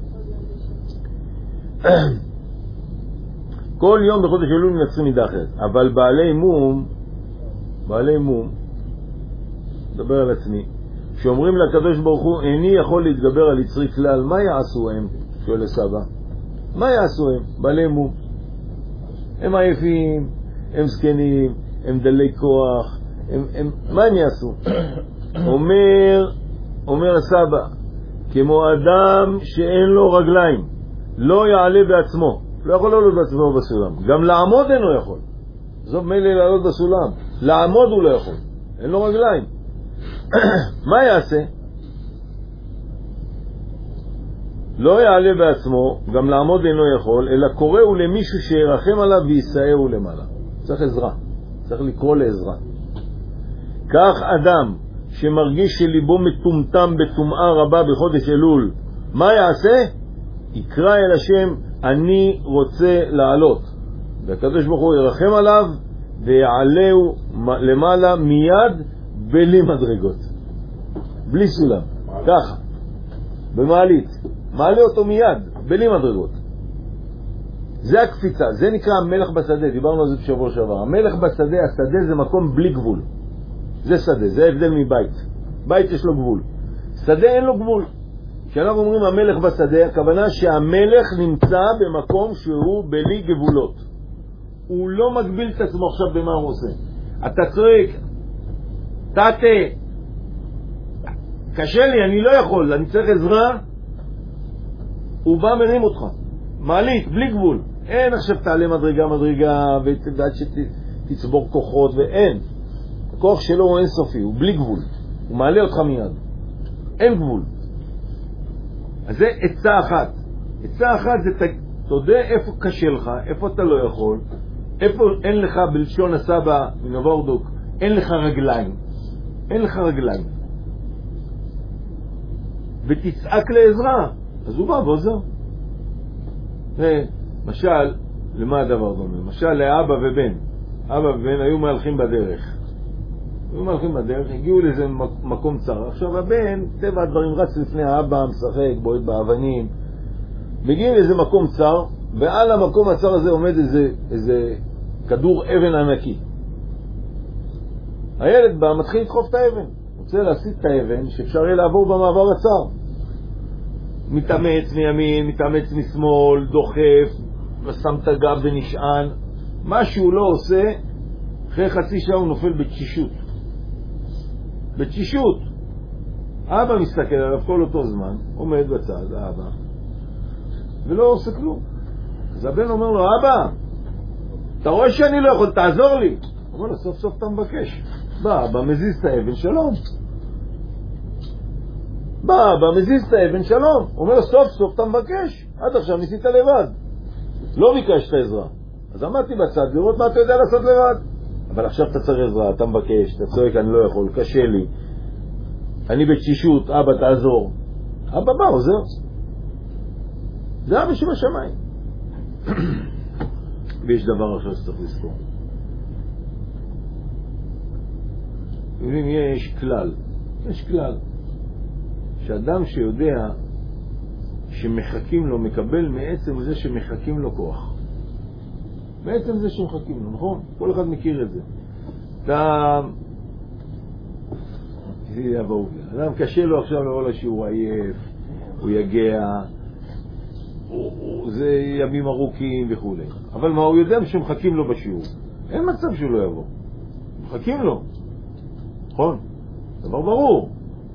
כל יום בחודש אלול מנצחים מידה אחרת. אבל בעלי מום, בעלי מום, מדבר על עצמי, שאומרים לקדוש ברוך הוא, איני יכול להתגבר על יצרי כלל, מה יעשו הם? שואל הסבא. מה יעשו הם? בעלי מום. הם עייפים, הם זקנים, הם דלי כוח, הם, הם, מה הם יעשו? אומר, אומר הסבא, כמו אדם שאין לו רגליים, לא יעלה בעצמו, לא יכול לעלות בעצמו בסולם, גם לעמוד אינו יכול. זאת מילא לעלות בסולם, לעמוד הוא לא יכול, אין לו רגליים. מה יעשה? לא יעלה בעצמו, גם לעמוד אינו יכול, אלא קוראו למישהו שירחם עליו ויסעהו למעלה. צריך עזרה, צריך לקרוא לעזרה. כך אדם שמרגיש שליבו מטומטם בטומאה רבה בחודש אלול, מה יעשה? יקרא אל השם, אני רוצה לעלות. והקדוש ברוך הוא ירחם עליו ויעלהו למעלה מיד בלי מדרגות, בלי סולם, ככה, במעלית, מעלה אותו מיד, בלי מדרגות. זה הקפיצה, זה נקרא המלך בשדה, דיברנו על זה בשבוע שעבר. המלך בשדה, השדה זה מקום בלי גבול. זה שדה, זה הבדל מבית. בית יש לו גבול. שדה אין לו גבול. כשאנחנו אומרים המלך בשדה, הכוונה שהמלך נמצא במקום שהוא בלי גבולות. הוא לא מגביל את עצמו עכשיו במה הוא עושה. אתה צועק, תתה, קשה לי, אני לא יכול, אני צריך עזרה, הוא בא מרים אותך. מעלית, בלי גבול. אין עכשיו תעלה מדרגה מדרגה ועד שתצבור כוחות, ואין. הכוח שלו הוא אין סופי, הוא בלי גבול. הוא מעלה אותך מיד. אין גבול. אז זה עצה אחת. עצה אחת זה תודה איפה קשה לך, איפה אתה לא יכול, איפה אין לך בלשון הסבא מנובורדוק, אין לך רגליים. אין לך רגליים. ותצעק לעזרה. אז הוא בא ועוזר. משל, למה הדבר דומה? משל לאבא ובן. אבא ובן היו מהלכים בדרך. הם הולכים בדרך, הגיעו לאיזה מקום צר. עכשיו הבן, טבע הדברים, רץ לפני האבא, משחק, בועט באבנים. מגיעים לאיזה מקום צר, ועל המקום הצר הזה עומד איזה, איזה כדור אבן ענקי. הילד בא, מתחיל לדחוף את האבן. רוצה להסיט את האבן, שאפשר יהיה לעבור במעבר הצר. מתאמץ מימין, מתאמץ משמאל, דוחף, ושם את הגב ונשען. מה שהוא לא עושה, אחרי חצי שעה הוא נופל בתשישות. בתשישות. האבא מסתכל עליו כל אותו זמן, עומד בצד, האבא, ולא עושה כלום. אז הבן אומר לו, אבא, אתה רואה שאני לא יכול, תעזור לי. הוא אומר לו, סוף סוף אתה מבקש. בא, אבא מזיז את האבן, שלום. בא, אבא מזיז את האבן, שלום. הוא אומר לו, סוף סוף אתה מבקש. עד עכשיו ניסית לבד. לא ביקשת עזרה. אז עמדתי בצד לראות מה אתה יודע לעשות לבד. אבל עכשיו אתה צריך עזרה, אתה מבקש, אתה צועק, אני לא יכול, קשה לי. אני בתשישות, אבא תעזור. אבא בא, עוזר. זה אבא שבשמיים. ויש דבר אחר שצריך לזכור. יש כלל, יש כלל. שאדם שיודע שמחכים לו, מקבל מעצם זה שמחכים לו כוח. בעצם זה שמחכים לו, נכון? כל אחד מכיר את זה. אתה... יבואו. אדם קשה לו עכשיו לבוא לשיעור, עייף, הוא יגע, הוא, הוא, זה ימים ארוכים וכו'. אבל מה הוא יודע שמחכים לו בשיעור? אין מצב שהוא לא יבוא. מחכים לו. נכון? דבר ברור.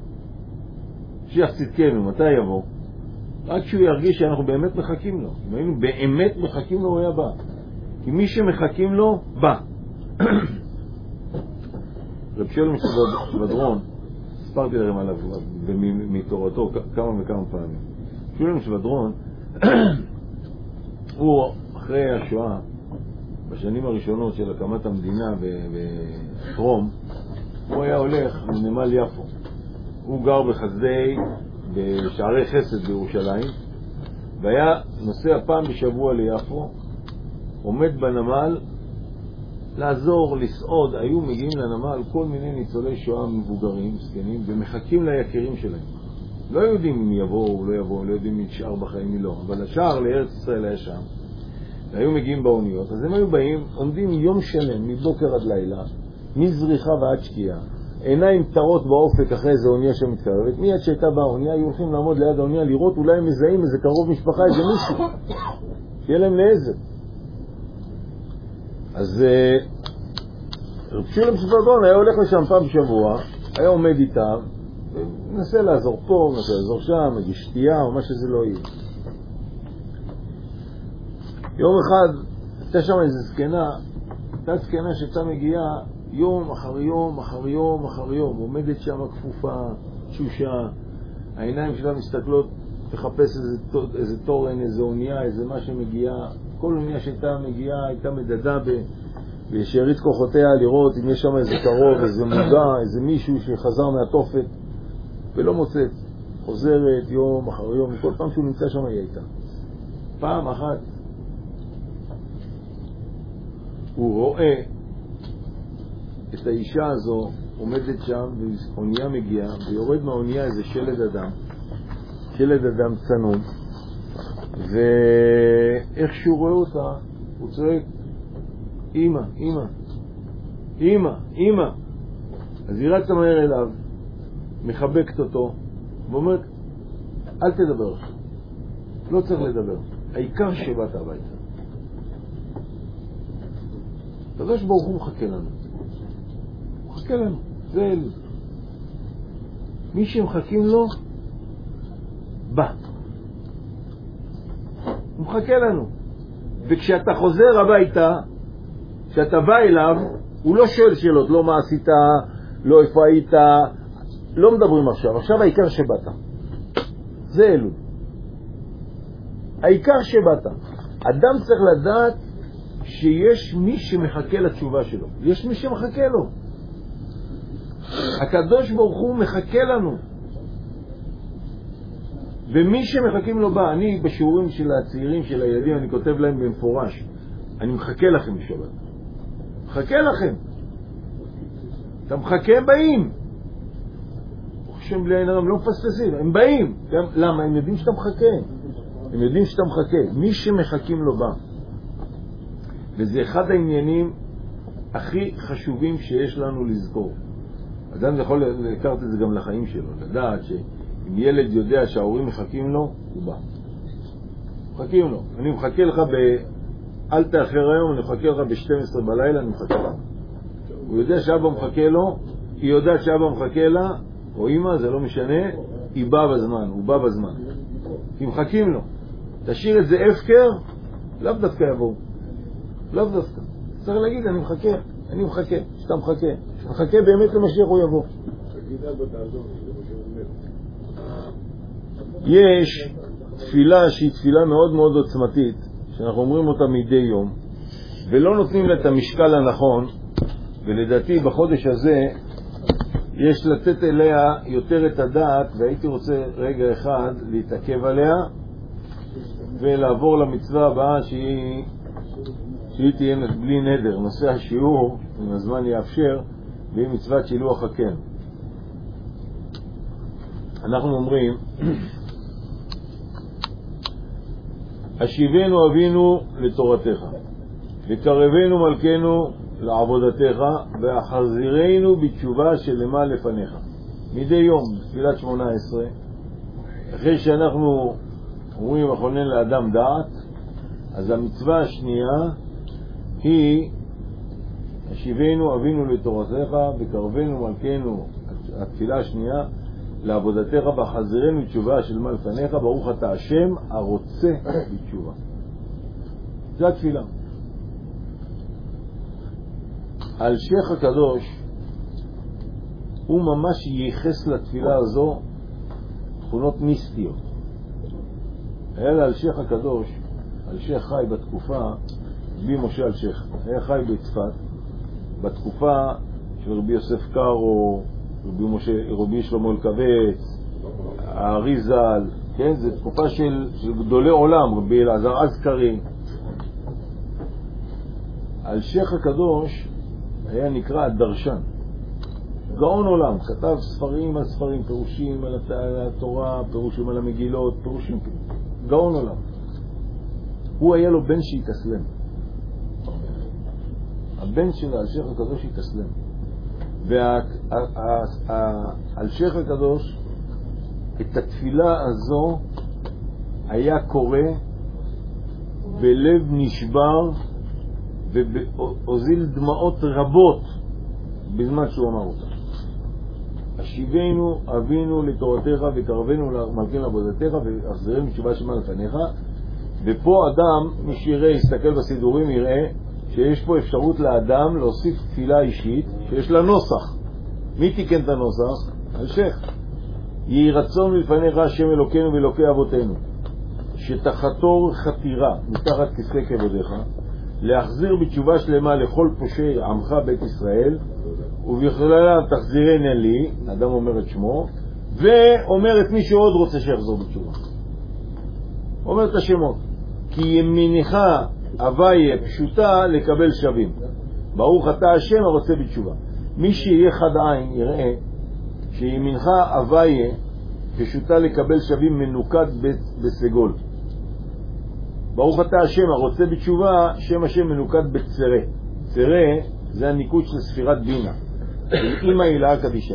שיח צדקנו, מתי יבוא? רק שהוא ירגיש שאנחנו באמת מחכים לו. אם היינו באמת מחכים לו, הוא היה בא. כי מי שמחכים לו, בא. רב שלום שבדרון, הספרתי לכם עליו מתורתו כמה וכמה פעמים. שלום שבדרון, הוא אחרי השואה, בשנים הראשונות של הקמת המדינה בטרום, הוא היה הולך לנמל יפו. הוא גר בחסדי, בשערי חסד בירושלים, והיה נוסע פעם בשבוע ליפו, עומד בנמל לעזור, לסעוד. היו מגיעים לנמל כל מיני ניצולי שואה מבוגרים, סגנים, ומחכים ליקירים שלהם. לא יודעים אם יבואו או לא יבואו, לא יודעים מי תשאר בחיים מי לא, אבל השער לארץ ישראל היה שם, והיו מגיעים באוניות. אז הם היו באים, עומדים יום שלם, מבוקר עד לילה, מזריחה ועד שקיעה, עיניים טרות באופק אחרי איזה אוניה שמתקרבת. מיד שהייתה באוניה, היו הולכים לעמוד ליד האוניה, לראות אולי הם מזהים איזה קרוב משפחה, איזה מישהו, שיהיה להם לעזר. אז רב שלום שבדרון היה הולך לשם פעם בשבוע, היה עומד איתם, מנסה לעזור פה, מנסה לעזור שם, מגיש שתייה או מה שזה לא יהיה. יום אחד הייתה שם איזו זקנה, הייתה זקנה שהייתה מגיעה יום אחר יום אחר יום אחר יום, עומדת שם כפופה, תשושה, העיניים שלה מסתכלות לחפש איזה, איזה תורן, איזה אונייה, איזה מה שמגיעה. כל אונייה שהייתה מגיעה הייתה מדדה ב... בשארית כוחותיה לראות אם יש שם איזה קרוב, איזה מוגע, איזה מישהו שחזר מהתופת, ולא מוצאת. חוזרת יום אחר יום, כל פעם שהוא נמצא שם היא הייתה. פעם אחת הוא רואה את האישה הזו עומדת שם, ואונייה מגיעה, ויורד מהאונייה איזה שלד אדם, שלד אדם צנום, ואיך שהוא רואה אותה, הוא צועק, אמא, אמא, אמא, אמא. אז היא רצה מהר אליו, מחבקת אותו, ואומרת, אל תדבר עכשיו, לא צריך לדבר, העיקר שבאת הביתה. הקדוש ברוך הוא מחכה לנו, הוא מחכה לנו, זה אלו. מי שמחכים לו, בא. הוא מחכה לנו. וכשאתה חוזר הביתה, כשאתה בא אליו, הוא לא שואל שאלות, לא מה עשית, לא איפה היית, לא מדברים עכשיו. עכשיו העיקר שבאת. זה אלו. העיקר שבאת. אדם צריך לדעת שיש מי שמחכה לתשובה שלו. יש מי שמחכה לו. הקדוש ברוך הוא מחכה לנו. ומי שמחכים לו בא. אני בשיעורים של הצעירים, של הילדים, אני כותב להם במפורש, אני מחכה לכם בשבת. מחכה לכם. אתה מחכה, הם באים. חושבים בלי עין הרע, הם לא מפספסים, הם באים. למה? הם יודעים שאתה מחכה. הם יודעים שאתה מחכה. מי שמחכים לו בא. וזה אחד העניינים הכי חשובים שיש לנו לזכור. אדם יכול לקחת את זה גם לחיים שלו, לדעת שאם ילד יודע שההורים מחכים לו, הוא בא. מחכים לו. אני מחכה לך ב... אל תאחר היום, אני מחכה לך ב-שתים עשרה בלילה, אני מחכה לך. הוא יודע שאבא מחכה לו, היא יודעת שאבא מחכה לה, או אמא, זה לא משנה, היא באה בזמן, הוא בא בזמן. כי מחכים לו. תשאיר את זה הפקר, לאו דווקא יבואו. לאו דווקא. צריך להגיד, אני מחכה, אני מחכה, שאתה מחכה. מחכה באמת למשיח הוא יבוא. יש תפילה שהיא תפילה מאוד מאוד עוצמתית, שאנחנו אומרים אותה מדי יום, ולא נותנים לה את המשקל הנכון, ולדעתי בחודש הזה יש לתת אליה יותר את הדעת, והייתי רוצה רגע אחד להתעכב עליה, ולעבור למצווה הבאה שהיא, שהיא תהיה בלי נדר. נושא השיעור, אם הזמן יאפשר, והיא מצוות שילוח הקן. אנחנו אומרים, השיבנו אבינו לתורתך, וקרבנו מלכנו לעבודתך, ואחזירנו בתשובה שלמה לפניך. מדי יום, תפילת שמונה עשרה, אחרי שאנחנו אומרים אחונן לאדם דעת, אז המצווה השנייה היא השיבנו אבינו לתורתך, וקרבנו מלכנו, התפילה השנייה, לעבודתך, ואחזירנו תשובה שלמה לפניך, ברוך אתה השם הרוצה בתשובה. זה התפילה. האלשיך הקדוש הוא ממש ייחס לתפילה הזו תכונות מיסטיות. היה לאלשיך הקדוש, אלשיך חי בתקופה, רבי משה אלשיך, היה חי בצפת, בתקופה של רבי יוסף קארו, רבי, משה, רבי שלמה אלקבץ, האריזל, כן? זו תקופה של, של גדולי עולם, רבי אלעזר אזכרי. אלשיך הקדוש היה נקרא הדרשן, גאון עולם, כתב ספרים על ספרים, פירושים על התורה, פירושים על המגילות, פירושים, גאון עולם. הוא היה לו בן שהתאסלם, הבן של אלשיך הקדוש התאסלם, והאלשיך הקדוש את התפילה הזו היה קורא בלב נשבר והוזיל דמעות רבות בזמן שהוא אמר אותה. השיבנו אבינו לתורתך, וקרבנו למלכנו לעבודתך, ואחזירנו בתשובה שלמה לפניך. ופה אדם, מי שיראה, יסתכל בסידורים, יראה שיש פה אפשרות לאדם להוסיף תפילה אישית שיש לה נוסח. מי תיקן את הנוסח? אלשיך. יהי רצון מלפניך השם אלוקינו ואלוקי אבותינו, שתחתור חתירה מתחת כסא כבודיך, להחזיר בתשובה שלמה לכל פושעי עמך בית ישראל, ובכללם תחזירני לי, אדם אומר את שמו, ואומר את מי שעוד רוצה שיחזור בתשובה. אומר את השמות. כי ימינך הוויה פשוטה לקבל שווים. ברוך אתה השם הרוצה בתשובה. מי שיהיה חד עין יראה שימינך הוויה פשוטה לקבל שווים מנוקד בסגול. ברוך אתה השם הרוצה בתשובה, שם השם מנוקד בצרה. צרה זה הניקוד של ספירת בינה, עם ההילאה הקדישה,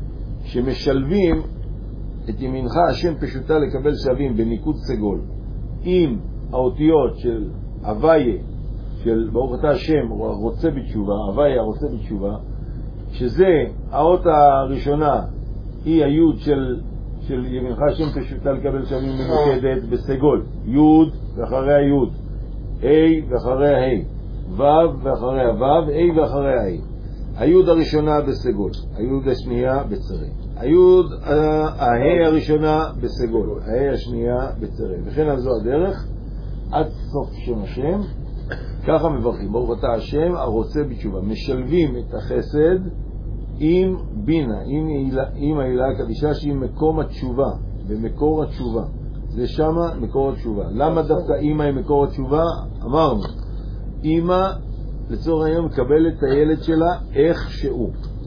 שמשלבים את ימינך השם פשוטה לקבל שווים בניקוד סגול עם האותיות של הוויה, של ברוך אתה השם רוצה בתשובה, הוויה רוצה בתשובה, שזה האות הראשונה היא היוד של של ימינך השם פשוטה לקבל שווים ממוקדת בסגול, יוד ואחריה יוד, A ואחריה A, ו' ואחריה ו', A ואחריה A. היוד הראשונה בסגול, היוד השנייה בצרה, היוד הה' הראשונה בסגול, הה' השנייה בצרה, וכן על זו הדרך עד סוף שם השם. ככה מברכים, ברוך אתה השם הרוצה בתשובה. משלבים את החסד עם בינה, עם, עם ההילאה הקדישה שהיא מקום התשובה, ומקור התשובה זה שמה מקור התשובה. למה דווקא אמא היא מקור התשובה? אמרנו, אמא לצורך העניין מקבלת את הילד שלה איך שהוא,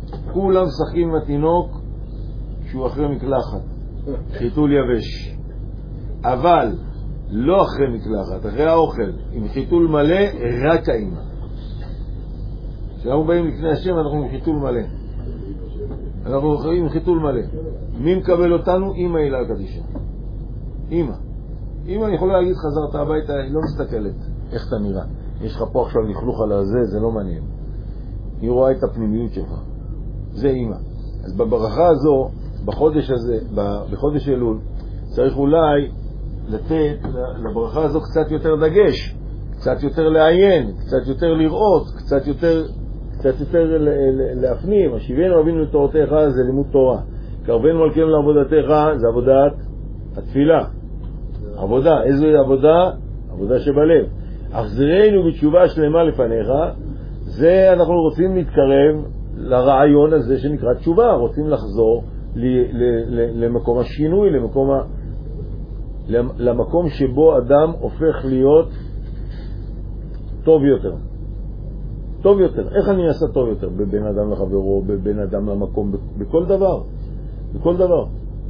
כולם משחקים עם התינוק שהוא אחרי מקלחת, חיתול יבש. אבל לא אחרי מקלחת, אחרי האוכל, עם חיתול מלא, רק האמא. כשאנחנו באים לפני השם, אנחנו עם חיתול מלא. אנחנו הולכים עם חיתול מלא. מי מקבל אותנו? אמא הילה הקדישה. אמא. אמא יכולה להגיד, חזרת הביתה, היא לא מסתכלת איך אתה נראה. יש לך פה עכשיו לכלוך על הזה, זה לא מעניין. היא רואה את הפנימיות שלך. זה אמא. אז בברכה הזו, בחודש הזה, בחודש אלול, צריך אולי לתת לברכה הזו קצת יותר דגש, קצת יותר לעיין, קצת יותר לראות, קצת יותר, קצת יותר להפנים. השיבנו אבינו לתורתך זה לימוד תורה. קרבנו מלכנו לעבודתך זה עבודת התפילה. עבודה, איזו עבודה? עבודה שבלב. החזירנו בתשובה שלמה לפניך, זה אנחנו רוצים להתקרב לרעיון הזה שנקרא תשובה, רוצים לחזור למקום השינוי, למקום, ה... למקום שבו אדם הופך להיות טוב יותר. טוב יותר. איך אני אעשה טוב יותר? בבין אדם לחברו, בבין אדם למקום, בכל דבר. בכל דבר.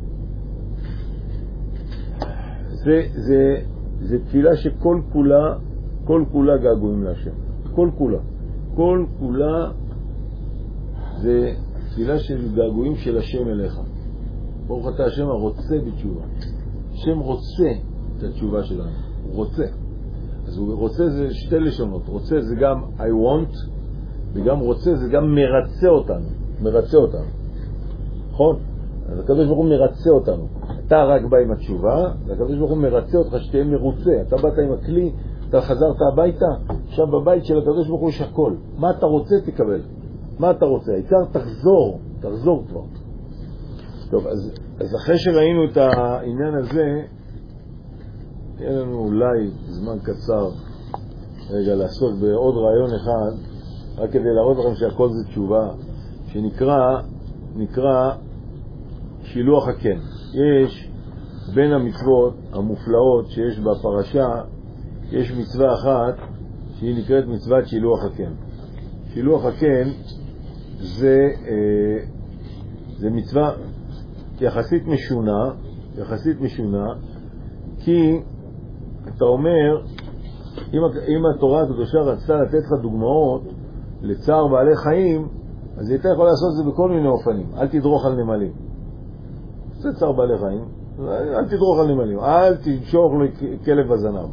זה, זה, זה תפילה שכל כולה, כל כולה געגועים להשם. כל כולה. כל כולה זה תפילה של געגועים של השם אליך. ברוך אתה השם הרוצה בתשובה. השם רוצה את התשובה שלנו. הוא רוצה. אז הוא רוצה זה שתי לשונות. רוצה זה גם I want, וגם רוצה זה גם מרצה אותנו. מרצה אותנו. נכון? אז הקדוש ברוך הוא מרצה אותנו. אתה רק בא עם התשובה, והקדוש ברוך הוא מרצה אותך שתהיה מרוצה. אתה באת עם הכלי, אתה חזרת הביתה, עכשיו בבית של הקדוש ברוך הוא יש הכל. מה אתה רוצה תקבל. מה אתה רוצה? העיקר תחזור, תחזור כבר. טוב, אז, אז אחרי שראינו את העניין הזה, יהיה לנו אולי זמן קצר רגע לעסוק בעוד רעיון אחד, רק כדי להראות לכם שהכל זה תשובה, שנקרא נקרא שילוח הקן. יש בין המצוות המופלאות שיש בפרשה, יש מצווה אחת שהיא נקראת מצוות שילוח הקן. שילוח הקן זה, זה מצווה יחסית משונה, יחסית משונה, כי אתה אומר, אם, אם התורה הקדושה רצתה לתת לך דוגמאות לצער בעלי חיים, אז היא הייתה יכולה לעשות את זה בכל מיני אופנים. אל תדרוך על נמלים. זה צער בעלי חיים. אל תדרוך על נמלים. אל תנשוך לכלב בזנב.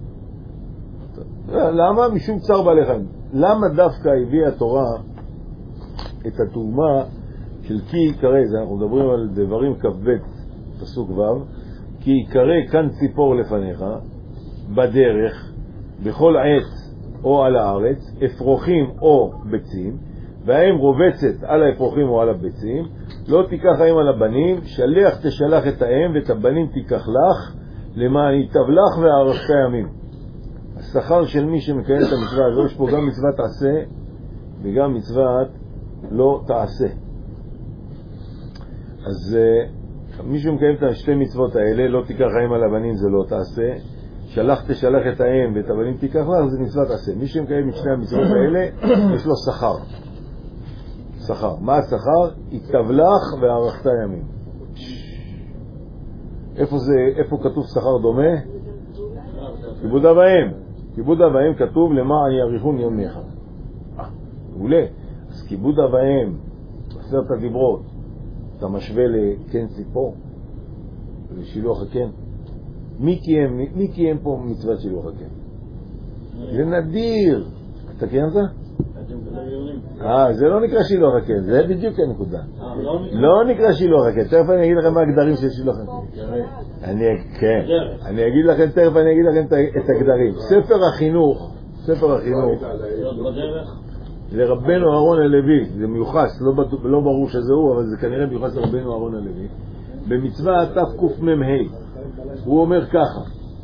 למה? משום צער בעלי חיים. למה דווקא הביאה התורה את הדוגמה של כי יקרא, זה אנחנו מדברים על דברים כ"ב פסוק ו', כי יקרא כאן ציפור לפניך בדרך בכל עת או על הארץ, אפרוחים או ביצים, והאם רובצת על האפרוחים או על הביצים, לא תיקח האם על הבנים, שלח תשלח את האם ואת הבנים תיקח לך, למען ייטב לך וארכת ימים. השכר של מי שמקיים את המצווה הזו, יש פה גם מצוות תעשה וגם מצוות לא תעשה. אז uh, מי שמקיים את השתי מצוות האלה, לא תיקח האם על הבנים זה לא תעשה, שלח תשלח את האם ואת הבנים תיקח לך, זה מצוות תעשה. מי שמקיים את שני המצוות האלה, יש לו שכר. שכר. מה השכר? ייטב לך וארכת ימים. איפה זה, איפה כתוב שכר דומה? כיבוד אב ואם. כיבוד אב ואם כתוב למען יאריכון ימיך. מעולה. אז כיבוד אב ואם, עשרת הדיברות, אתה משווה לקן ציפור, לשילוח הקן. מי קיים, מי קיים פה מצוות שילוח הקן? זה נדיר. אתה קיים זה? אה, זה לא נקרא שילוח הקן, זה בדיוק הנקודה. לא נקרא שילוח הקן. תכף אני אגיד לכם מה הגדרים של שילוח הקן. כן, אני אגיד לכם, תכף אני אגיד לכם את הגדרים. ספר החינוך, ספר החינוך, לרבנו אהרון הלוי, זה מיוחס, לא ברור שזה הוא, אבל זה כנראה מיוחס לרבנו אהרון הלוי, במצווה תקמ"ה, הוא אומר ככה,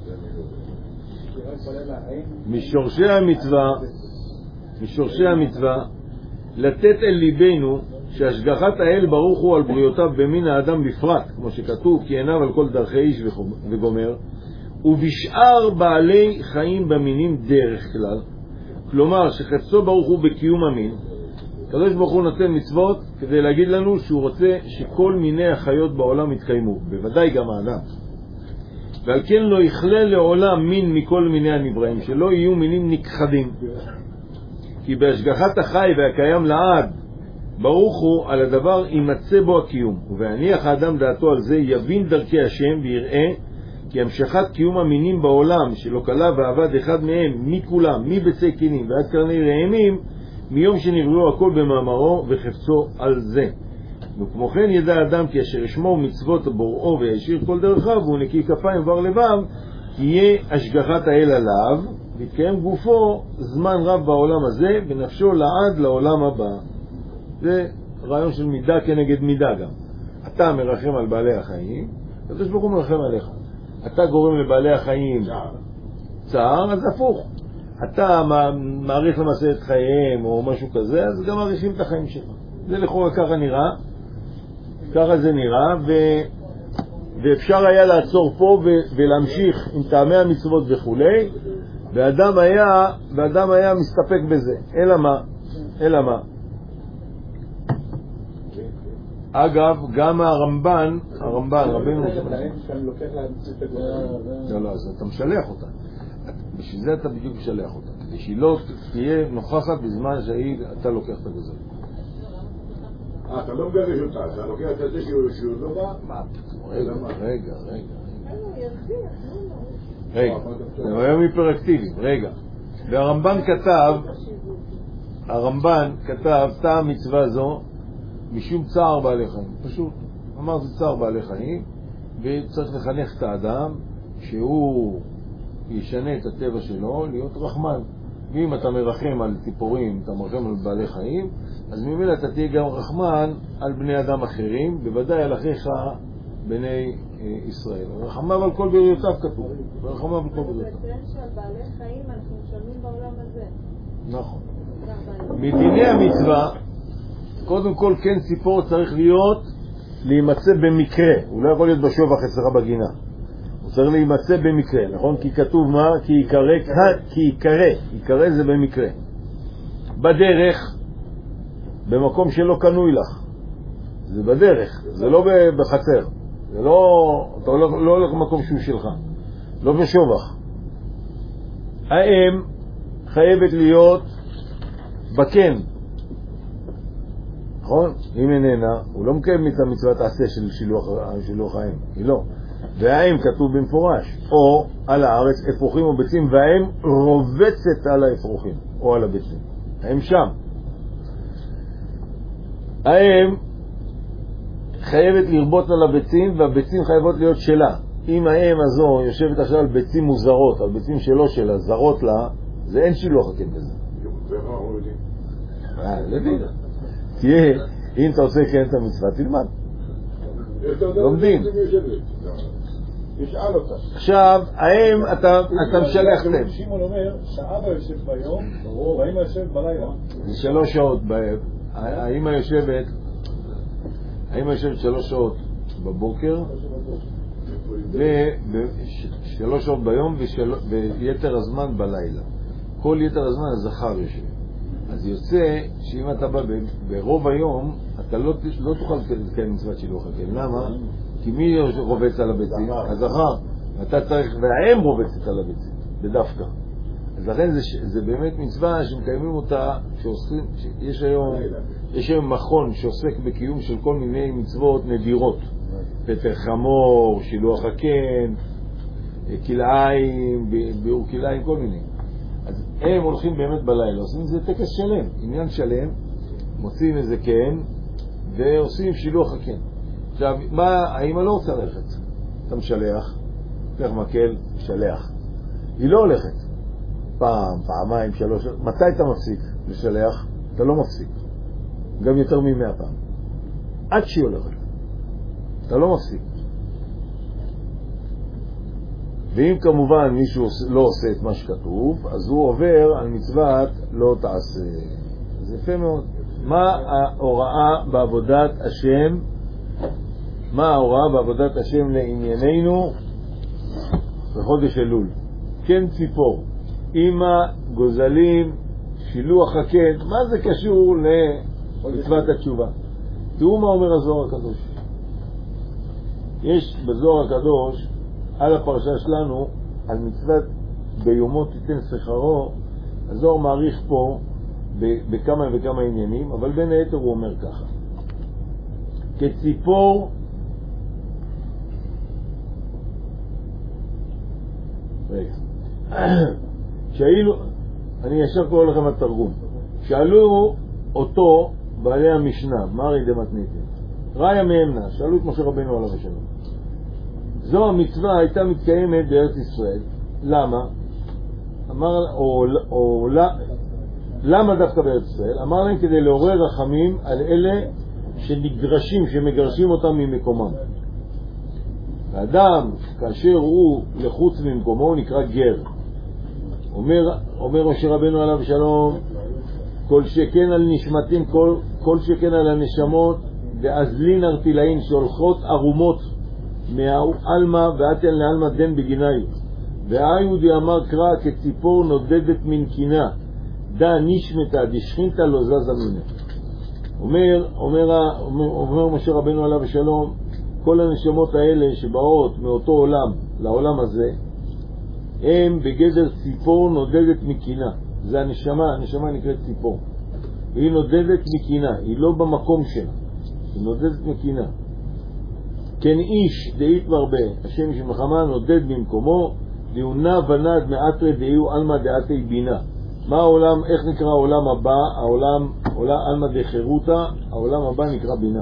משורשי המצווה, משורשי המצווה, לתת אל ליבנו שהשגחת האל ברוך הוא על בריאותיו במין האדם בפרט, כמו שכתוב, כי עיניו על כל דרכי איש וגומר, ובשאר בעלי חיים במינים דרך כלל, כלומר שחפצו ברוך הוא בקיום המין, הקדוש ברוך הוא נותן מצוות כדי להגיד לנו שהוא רוצה שכל מיני החיות בעולם יתקיימו, בוודאי גם האדם. ועל כן לא יכלה לעולם מין מכל מיני הנבראים, שלא יהיו מינים נכחדים. כי בהשגחת החי והקיים לעד, ברוך הוא על הדבר יימצא בו הקיום. ובהניח האדם דעתו על זה, יבין דרכי השם ויראה כי המשכת קיום המינים בעולם, שלא קלה ועבד אחד מהם, מכולם, מבצי קינים ועד קרני רעמים, מיום שנבראו הכל במאמרו וחפצו על זה. וכמו כן ידע אדם כי אשר ישמור מצוות בוראו וישיר כל דרכיו, והוא נקי כפיים ובר לבב, תהיה השגחת האל עליו, ויתקיים גופו זמן רב בעולם הזה, ונפשו לעד לעולם הבא. זה רעיון של מידה כנגד מידה גם. אתה מרחם על בעלי החיים, הקדוש ברוך הוא מרחם עליך. אתה גורם לבעלי החיים צער, אז הפוך. אתה מעריך למעשה את חייהם או משהו כזה, אז גם מעריכים את החיים שלך. זה לכאורה ככה נראה, ככה זה נראה, ו... ואפשר היה לעצור פה ו... ולהמשיך עם טעמי המצוות וכו', ואדם היה, ואדם היה מסתפק בזה. אלא מה? אלא מה? אגב, גם הרמב"ן, הרמב"ן, רבינו... לא, לא, אז אתה משלח אותה. בשביל זה אתה בדיוק משלח אותה. כדי שהיא לא תהיה נוכחת בזמן שאתה לוקח את הגזל. אה, אתה לא מגרש אותה, אתה לוקח את זה שהוא לא בא? מה? רגע, רגע, רגע. רגע, זה היום היפראקטיבי, רגע. והרמב"ן כתב, הרמב"ן כתב, טעם מצווה זו, משום צער בעלי חיים. פשוט, אמר זה צער בעלי חיים, וצריך לחנך את האדם שהוא ישנה את הטבע שלו להיות רחמן. ואם אתה מרחם על ציפורים, אתה מרחם על בעלי חיים, אז ממילא אתה תהיה גם רחמן על בני אדם אחרים, בוודאי על אחיך בני ישראל. רחמיו על כל בריותיו כתוב. רחמיו על כל בריותיו. זה שעל בעלי חיים אנחנו משלמים בעולם הזה. נכון. מדיני המצווה, קודם כל כן ציפור צריך להיות, להימצא במקרה. הוא לא יכול להיות בשובח אצלך בגינה. הוא צריך להימצא במקרה, נכון? כי כתוב מה? כי יקרא, כי יקרא, יקרא זה במקרה. בדרך, במקום שלא קנוי לך. זה בדרך, זה לא בחצר. זה לא, אתה לא, לא הולך במקום שהוא שלך. לא בשובח. האם חייבת להיות בקן. נכון? אם איננה, הוא לא מקיים את המצוות העשה של שילוח, שילוח האם. היא לא. והאם כתוב במפורש, או על הארץ אפרוחים או ביצים, והאם רובצת על האפרוחים או על הביצים. האם שם. האם חייבת לרבות על הביצים, והביצים חייבות להיות שלה. אם האם הזו יושבת עכשיו על ביצים מוזרות, על ביצים שלא שלה, זרות לה, זה אין שילוח הכן בזה. זה מה אנחנו יודעים. אה, לבין. תהיה, אם אתה עושה כן את המצווה, תלמד. לומדים. ישאל אותה. עכשיו, האם אתה משלח להם? שמעון אומר שהאבא יושב ביום, והאמא יושבת בלילה. זה שלוש שעות בערב. האמא יושבת, האמא יושבת שלוש שעות בבוקר, ושלוש שעות ביום, ויתר הזמן בלילה. כל יתר הזמן הזכר יושב. אז יוצא שאם אתה בא ברוב היום, אתה לא, לא תוכל לקיים מצוות שילוח הכן. למה? כי מי רובץ על הביצים? הזכר. אתה צריך, והאם רובצת על הביצים, בדווקא. אז לכן זה, זה באמת מצווה שמקיימים אותה, שעושים, שיש היום, יש היום מכון שעוסק בקיום של כל מיני מצוות נדירות. פטר חמור, שילוח הכן, כלאיים, ביאור כלאיים, כל מיני. אז הם הולכים באמת בלילה, עושים את זה טקס שלם, עניין שלם, מוצאים איזה כן, ועושים שילוח הכן. עכשיו, מה, האמא לא רוצה ללכת? אתה משלח, תלך מקל, משלח. היא לא הולכת. פעם, פעמיים, שלוש, מתי אתה מפסיק לשלח? אתה לא מפסיק. גם יותר ממאה פעם. עד שהיא הולכת. אתה לא מפסיק. ואם כמובן מישהו לא עושה את מה שכתוב, אז הוא עובר על מצוות לא תעשה. זה יפה מאוד. מה ההוראה בעבודת השם? מה ההוראה בעבודת השם לענייננו בחודש אלול? כן ציפור. אמא, גוזלים, שילוח הכן. מה זה קשור מצוות התשובה. תראו מה אומר הזוהר הקדוש. יש בזוהר הקדוש, על הפרשה שלנו, על מצוות ביומו תיתן שכרו, הזוהר מעריך פה בכמה וכמה עניינים, אבל בין היתר הוא אומר ככה. כציפור רגע שאילו אני ישר קורא לכם התרגום. שאלו אותו בעלי המשנה, מרי דמתניתין ראיה מאמנה, שאלו את משה רבנו עליו השלום, זו המצווה הייתה מתקיימת בארץ ישראל, למה? אמר, או, או, למה דווקא בארץ ישראל? אמר להם כדי לעורר רחמים על אלה שנגרשים, שמגרשים אותם ממקומם. האדם, כאשר הוא לחוץ ממקומו, הוא נקרא גר. אומר, אומר משה רבנו עליו שלום, כל שכן על נשמתים, כל, כל שכן על הנשמות, ואזלין ארטילאין שהולכות ערומות מהאלמה ועתן לאלמה דן בגיני. והיהודי אמר קרא כציפור נודדת מן קינה, דה נשמתה דשכינתה לא זזה מינה. אומר, אומר, אומר, אומר משה רבנו עליו השלום, כל הנשמות האלה שבאות מאותו עולם לעולם הזה, הם בגדר ציפור נודדת מקינה. זה הנשמה, הנשמה נקראת ציפור. והיא נודדת מקינה, היא לא במקום שלה, היא נודדת מקינה. כן איש דאית מרבה, השם שמחמה נודד במקומו, דיונה ונד מאתרי דאיו אלמה דאתי בינה. מה העולם, איך נקרא העולם הבא? העולם, עולם אלמה דחירותה, העולם הבא נקרא בינה.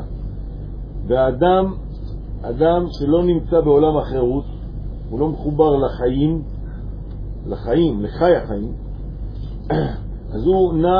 והאדם, אדם שלא נמצא בעולם החירות, הוא לא מחובר לחיים, לחיים, לחי החיים, אז הוא נע,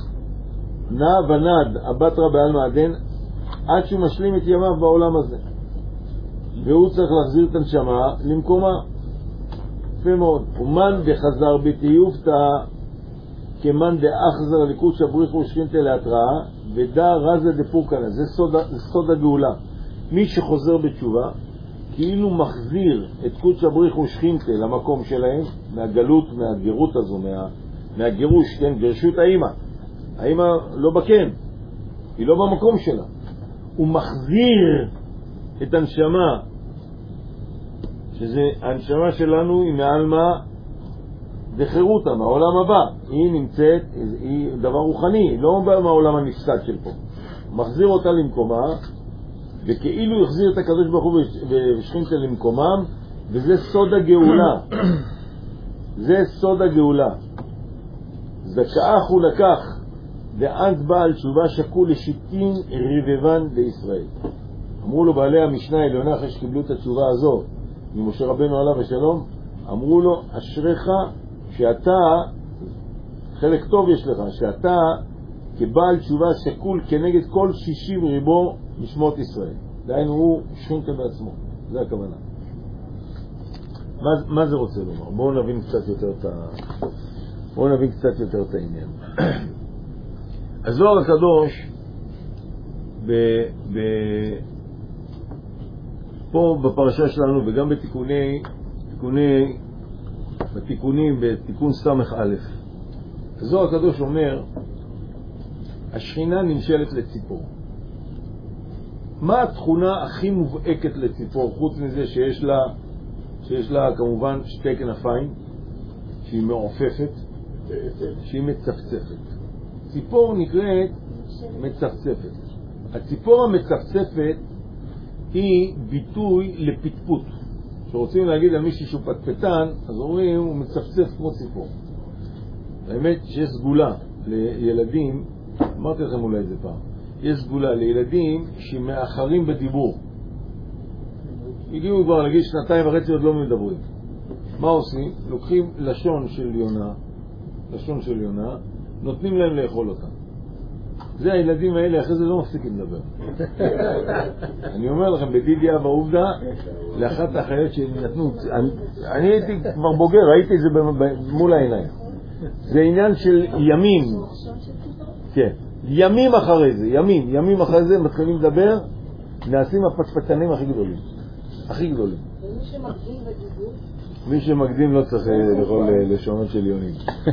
נע ונד, הבטרה באלמה עדן, עד שהוא משלים את ימיו בעולם הזה. והוא צריך להחזיר את הנשמה למקומה. יפה מאוד. ומן דחזר בתיופתא כמן דאחזר ליקוד שבריך ושכינתה להתראה ודא רזה דפורקנה. זה סוד, זה סוד הגאולה. מי שחוזר בתשובה כאילו מחזיר את קוד שבריך ושכינתה למקום שלהם, מהגלות, מהגירות הזו, מה, מהגירוש, כן, גרשות האמא. האמא לא בקן, היא לא במקום שלה. הוא מחזיר את הנשמה, שזה הנשמה שלנו היא מעלמה דחירותה, מהעולם הבא. היא נמצאת, היא דבר רוחני, לא מהעולם הנפסד של פה. הוא מחזיר אותה למקומה, וכאילו יחזיר את הקדוש ברוך הוא ושכינתה למקומם, וזה סוד הגאולה. זה סוד הגאולה. זכאך הוא לקח, ואנט בעל תשובה שקול לשיטין רבבן בישראל. אמרו לו בעלי המשנה העליונה אחרי שקיבלו את התשובה הזו ממשה רבנו עליו השלום, אמרו לו אשריך שאתה, חלק טוב יש לך, שאתה כבעל תשובה שקול כנגד כל שישים ריבו משמות ישראל. דהיינו הוא שכינתה בעצמו, זה הכוונה. מה, מה זה רוצה לומר? בואו נבין קצת יותר את ה... בואו נבין קצת יותר את העניין. הזוהר הקדוש ב... ב... פה בפרשה שלנו וגם בתיקוני תיקוני בתיקונים בתיקון סמך א', הזוהר הקדוש אומר השכינה נמשלת לציפור. מה התכונה הכי מובהקת לציפור חוץ מזה שיש לה שיש לה כמובן שתי כנפיים, שהיא מעופפת, שהיא מצפצפת. ציפור נקראת מצפצפת. הציפור המצפצפת היא ביטוי לפטפוט. כשרוצים להגיד על מישהו שהוא פטפטן, אז אומרים הוא מצפצף כמו ציפור. האמת שיש סגולה לילדים, אמרתי לכם אולי זה פעם, יש סגולה לילדים שמאחרים בדיבור. הגיעו כבר להגיד שנתיים וחצי עוד לא מדברים. מה עושים? לוקחים לשון של יונה, לשון של יונה, נותנים להם לאכול אותה. זה הילדים האלה, אחרי זה לא מפסיקים לדבר. אני אומר לכם, בדידיה ועובדה, לאחת החיות שנתנו, אני, אני הייתי כבר בוגר, ראיתי את זה מול העיניים. זה עניין של ימים. כן, ימים אחרי זה, ימים, ימים אחרי זה מתחילים לדבר, נעשים הפטפטנים הכי גדולים. הכי גדולים. ומי שמרגיל בדיבור? מי שמקדים לא צריך לאכול לשונות של יונים.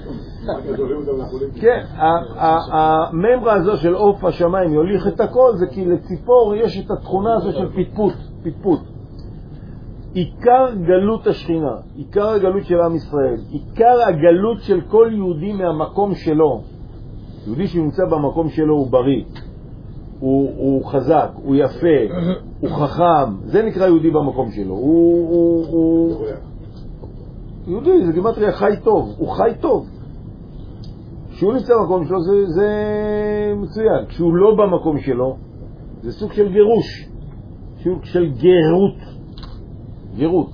כן, הממרה הזו של עוף השמיים יוליך את הכל, זה כי לציפור יש את התכונה הזו של פטפוט, פטפוט. עיקר גלות השכינה, עיקר הגלות של עם ישראל, עיקר הגלות של כל יהודי מהמקום שלו. יהודי שנמצא במקום שלו הוא בריא, הוא, הוא חזק, הוא יפה, הוא חכם, זה נקרא יהודי במקום שלו. הוא, הוא, הוא... יהודי, זה גימטריה חי טוב, הוא חי טוב. כשהוא נמצא במקום שלו זה, זה מצוין. כשהוא לא במקום שלו זה סוג של גירוש, סוג של גרות. גרות.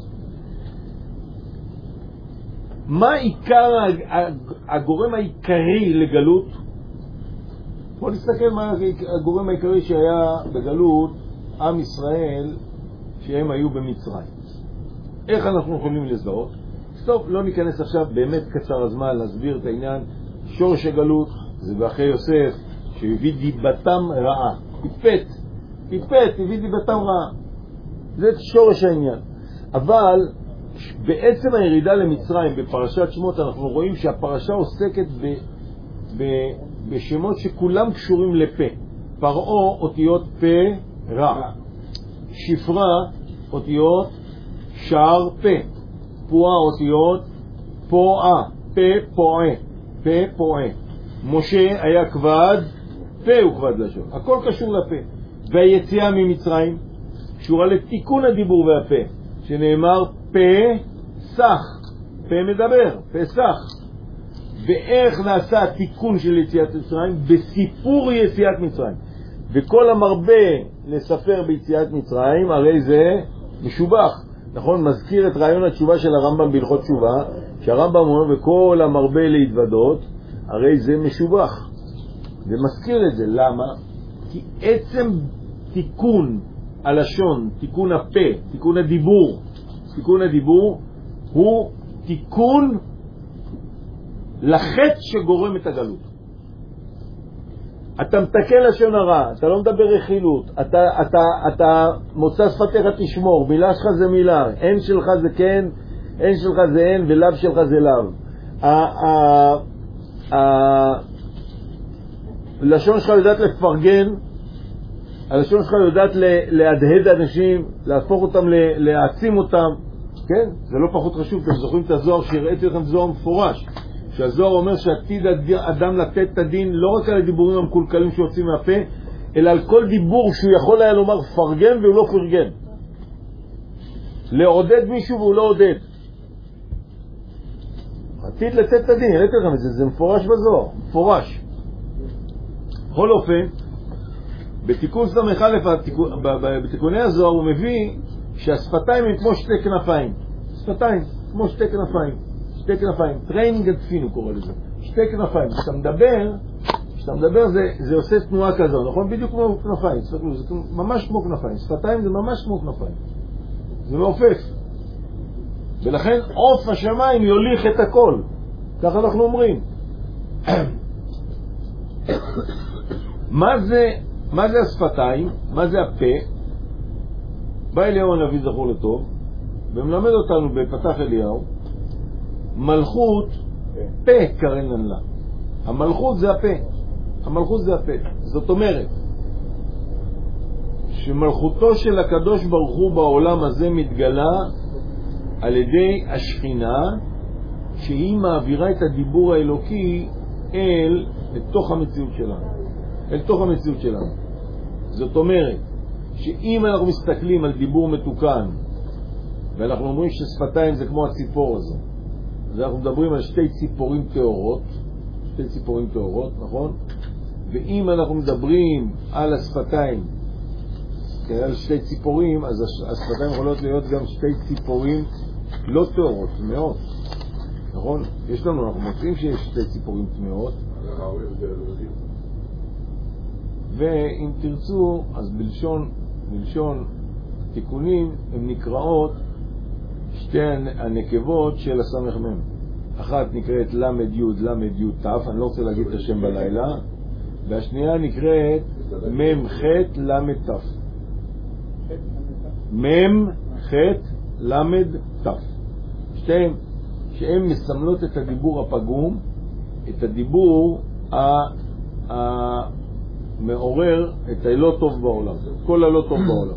מה עיקר הגורם העיקרי לגלות? בוא נסתכל מה הגורם העיקרי שהיה בגלות עם ישראל שהם היו במצרים. איך אנחנו יכולים לזהות? טוב, לא ניכנס עכשיו, באמת קצר הזמן להסביר את העניין. שורש הגלות זה באחרי יוסף שהביא דיבתם רעה, פיפט, פיפט, הביא דיבתם רעה. זה שורש העניין. אבל בעצם הירידה למצרים בפרשת שמות אנחנו רואים שהפרשה עוסקת ב, ב, בשמות שכולם קשורים לפה. פרעה אותיות פה רע, שפרה אותיות שער פה, פועה אותיות פועה, פה פועה, פה פועה. משה היה כבד, פה הוא כבד לשון, הכל קשור לפה. והיציאה ממצרים קשורה לתיקון הדיבור והפה, שנאמר פה סח, פה מדבר, פה סח. ואיך נעשה התיקון של יציאת מצרים? בסיפור יציאת מצרים. וכל המרבה לספר ביציאת מצרים הרי זה משובח. נכון? מזכיר את רעיון התשובה של הרמב"ם בהלכות תשובה, שהרמב"ם אומר וכל המרבה להתוודות הרי זה משובח. ומזכיר את זה. למה? כי עצם תיקון הלשון, תיקון הפה, תיקון הדיבור, תיקון הדיבור הוא תיקון לחטא שגורם את הגלות. אתה מתקן לשון הרע, אתה לא מדבר רכילות, אתה, אתה, אתה מוצא שפתיך תשמור, מילה שלך זה מילה, אין שלך זה כן, אין שלך זה אין, ולאו שלך זה לאו. הלשון שלך יודעת לפרגן, הלשון שלך יודעת להדהד אנשים, להפוך אותם, להעצים אותם, כן? זה לא פחות חשוב, אתם זוכרים את הזוהר שהראיתי לכם זוהר מפורש, שהזוהר אומר שעתיד אדם לתת את הדין לא רק על הדיבורים המקולקלים שיוצאים מהפה, אלא על כל דיבור שהוא יכול היה לומר פרגן והוא לא פרגן, לעודד מישהו והוא לא עודד. עתיד לתת את הדין, הראיתי לכם את זה, זה מפורש בזוהר, מפורש. בכל אופן, בתיקון סמך א', בתיקוני הזוהר הוא מביא שהשפתיים הם כמו שתי כנפיים. שפתיים, כמו שתי כנפיים. שתי כנפיים. טריינינג הדפין הוא קורא לזה. שתי כנפיים. כשאתה מדבר, כשאתה מדבר זה, זה עושה תנועה כזו, נכון? בדיוק כמו כנפיים. זה ממש כמו כנפיים. שפתיים זה ממש כמו כנפיים. זה מעופף. ולכן עוף השמיים יוליך את הכל. ככה אנחנו אומרים. מה זה... מה זה השפתיים? מה זה הפה? בא אליהו הנביא זכור לטוב ומלמד אותנו בפתח אליהו מלכות פה קרנן לה. המלכות זה הפה. המלכות זה הפה. זאת אומרת שמלכותו של הקדוש ברוך הוא בעולם הזה מתגלה על ידי השכינה שהיא מעבירה את הדיבור האלוקי אל לתוך המציאות שלנו. אל תוך המציאות שלנו. זאת אומרת שאם אנחנו מסתכלים על דיבור מתוקן ואנחנו אומרים ששפתיים זה כמו הציפור הזו, אז אנחנו מדברים על שתי ציפורים תאורות, שתי ציפורים תאורות, נכון? ואם אנחנו מדברים על השפתיים כעל שתי ציפורים, אז השפתיים יכולות להיות גם שתי ציפורים לא תאורות, תמאות, נכון? יש לנו, אנחנו מוצאים שיש שתי ציפורים תמאות, ואם תרצו, אז בלשון, בלשון תיקונים, הן נקראות שתי הנקבות של הסמך מם. אחת נקראת למד יוד, למד יוד תף, אני לא רוצה להגיד את השם בלילה, והשנייה נקראת מם חט למד תף. מם חט למד תף. שתיהם, שהן מסמלות את הדיבור הפגום, את הדיבור המעורר את הלא טוב בעולם, כל הלא טוב בעולם.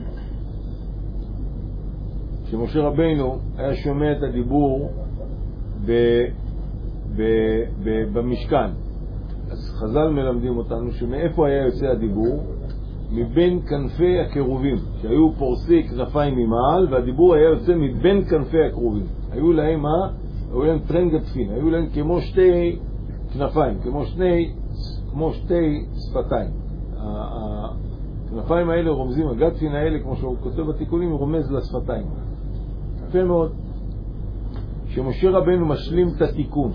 כשמשה רבינו היה שומע את הדיבור ב, ב, ב, במשכן, אז חז"ל מלמדים אותנו שמאיפה היה יוצא הדיבור? מבין כנפי הקרובים, שהיו פורסי כנפיים ממעל, והדיבור היה יוצא מבין כנפי הקרובים. היו להם מה? היו להם טרנגטפין, היו להם כמו שתי כנפיים, כמו שני, כמו שתי שפתיים. הכנפיים האלה רומזים, הגטפין האלה, כמו שהוא כותב בתיקונים, רומז לשפתיים. יפה מאוד. שמשה רבנו משלים את התיקון,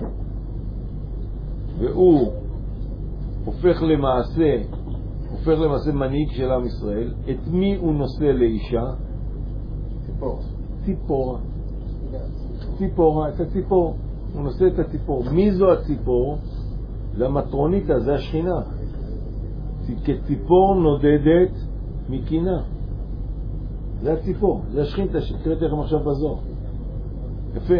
והוא הופך למעשה, הופך למעשה מנהיג של עם ישראל. את מי הוא נושא לאישה? ציפור. ציפורה. ציפורה, את הציפור. הוא נושא את הציפור. מי זו הציפור? למטרוניתא, זה השכינה. כציפור נודדת מקינה. זה הציפור, זה השכינתא שקראתי לכם עכשיו בזוהר. יפה.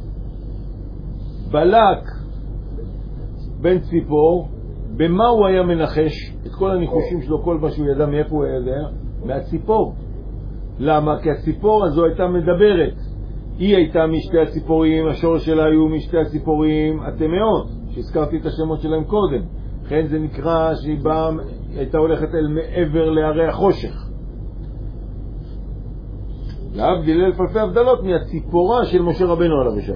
בלק בן ציפור, במה הוא היה מנחש? את כל הניחושים שלו, כל מה שהוא ידע, מאיפה הוא ידע? מהציפור. למה? כי הציפור הזו הייתה מדברת. היא הייתה משתי הציפורים, השורש שלה היו משתי הציפורים הטמאות, שהזכרתי את השמות שלהם קודם. לכן זה נקרא שהיא באה, הייתה הולכת אל מעבר להרי החושך. להבדיל אלף אלפי הבדלות מהציפורה של משה רבנו עליו השלום.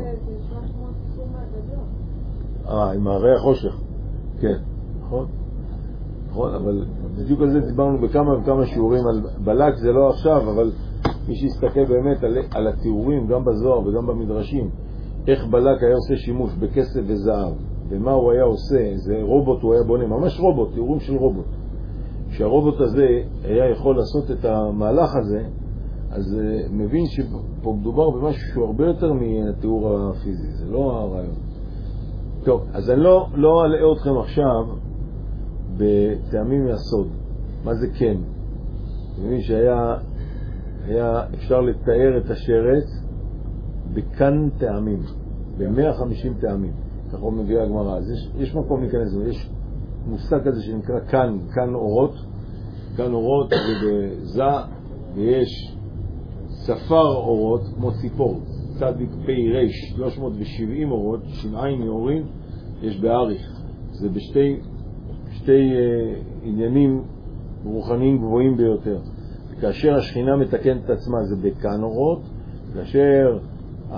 אה, עם הרי החושך. כן, נכון? נכון, אבל בדיוק על זה דיברנו בכמה וכמה שיעורים על בלק, זה לא עכשיו, אבל מי שיסתכל באמת על, על התיאורים, גם בזוהר וגם במדרשים, איך בלק היה עושה שימוש בכסף וזהב, ומה הוא היה עושה, זה רובוט הוא היה בונה, ממש רובוט, תיאורים של רובוט. שהרובוט הזה היה יכול לעשות את המהלך הזה, אז uh, מבין שפה מדובר במשהו שהוא הרבה יותר מהתיאור הפיזי, זה לא הרעיון. טוב, אז אני לא, לא אלאה אתכם עכשיו בטעמים מהסוד. מה זה כן? מבין שהיה היה אפשר לתאר את השרת בכאן טעמים, ב-מאה וחמישים טעמים. ככה הוא מביא הגמרא. אז יש, יש מקום להיכנס לזה. יש מושג כזה שנקרא כאן, כאן אורות. כאן אורות ובזה, ויש ספר אורות כמו ציפור, צדיק פי ריש, שלוש מאות ושבעים אורות, שנעיים יורים, יש באריך. זה בשתי שתי uh, עניינים רוחניים גבוהים ביותר. כאשר השכינה מתקנת את עצמה זה בכאן אורות, כאשר uh,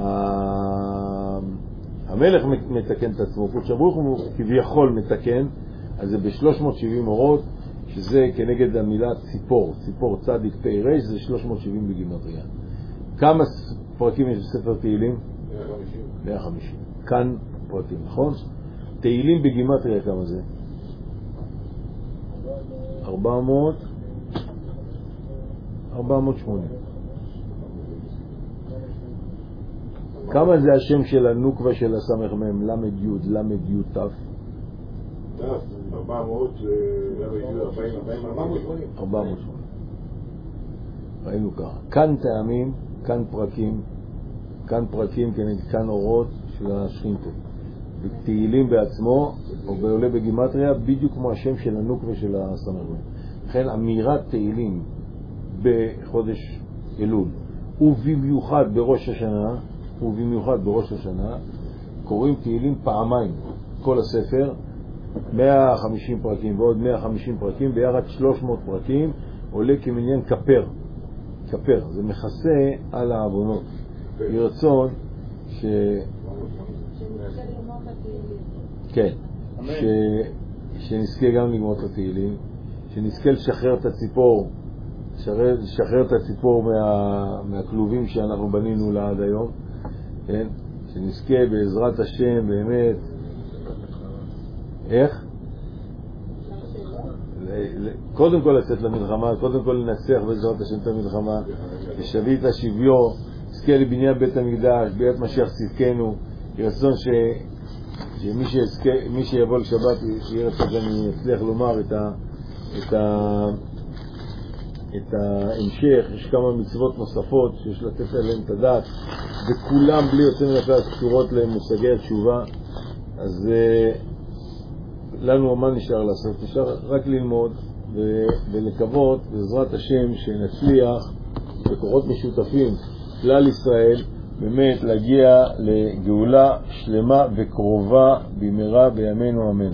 המלך מתקן את עצמו, קודש ברוך הוא כביכול מתקן, אז זה ב-שלוש מאות ושבעים אורות, שזה כנגד המילה ציפור, ציפור צדיק פי ריש, זה שלוש מאות ושבעים בגימטריה. כמה פרקים יש בספר תהילים? מאה וחמישים. כאן פרקים, נכון? תהילים בגימטריה כמה זה? ארבע מאות ארבע מאות ושמונים. כמה זה השם של הנוקבה של הסמך מהם? למד יוד, למד יוד תף? תף, ארבע מאות, למד יוד, ארבע מאות ושמונים. ארבע מאות ושמונים. ראינו ככה. כאן טעמים, כאן פרקים, כאן פרקים כנגד כאן אורות של השכינתא. בתהילים בעצמו, או בעולה בגימטריה, בדיוק כמו השם של הנוקבה של הסמך מהם. לכן אמירת תהילים בחודש אלול, ובמיוחד בראש השנה, ובמיוחד בראש השנה, קוראים תהילים פעמיים. כל הספר, מאה וחמישים פרקים ועוד מאה וחמישים פרקים, ביחד שלוש מאות פרקים, עולה כמניין כפר. כפר, זה מכסה על העוונות. ירצון ש... כן, ש... שנזכה גם לגמור את התהילים, שנזכה לשחרר את הציפור, לשחרר את הציפור מה... מהכלובים שאנחנו בנינו לה עד היום, כן? שנזכה בעזרת השם באמת. איך? קודם כל לצאת למלחמה, קודם כל לנצח בעזרת השם את המלחמה, לשבי את השוויון, נזכה לבניין בית המקדש, ביאת משיח צדקנו. ירצון ש... שמי שיזכה, מי שיבוא לשבת יראה שאני אצליח לומר את ה... את ה... את ההמשך. יש כמה מצוות נוספות שיש לתת עליהן את הדעת, וכולם בלי יוצא מן הכלל קשורות למושגי התשובה. אז לנו מה נשאר לעשות? נשאר רק ללמוד ולקוות בעזרת השם שנצליח בכוחות משותפים כלל ישראל באמת להגיע לגאולה שלמה וקרובה במהרה בימינו אמן.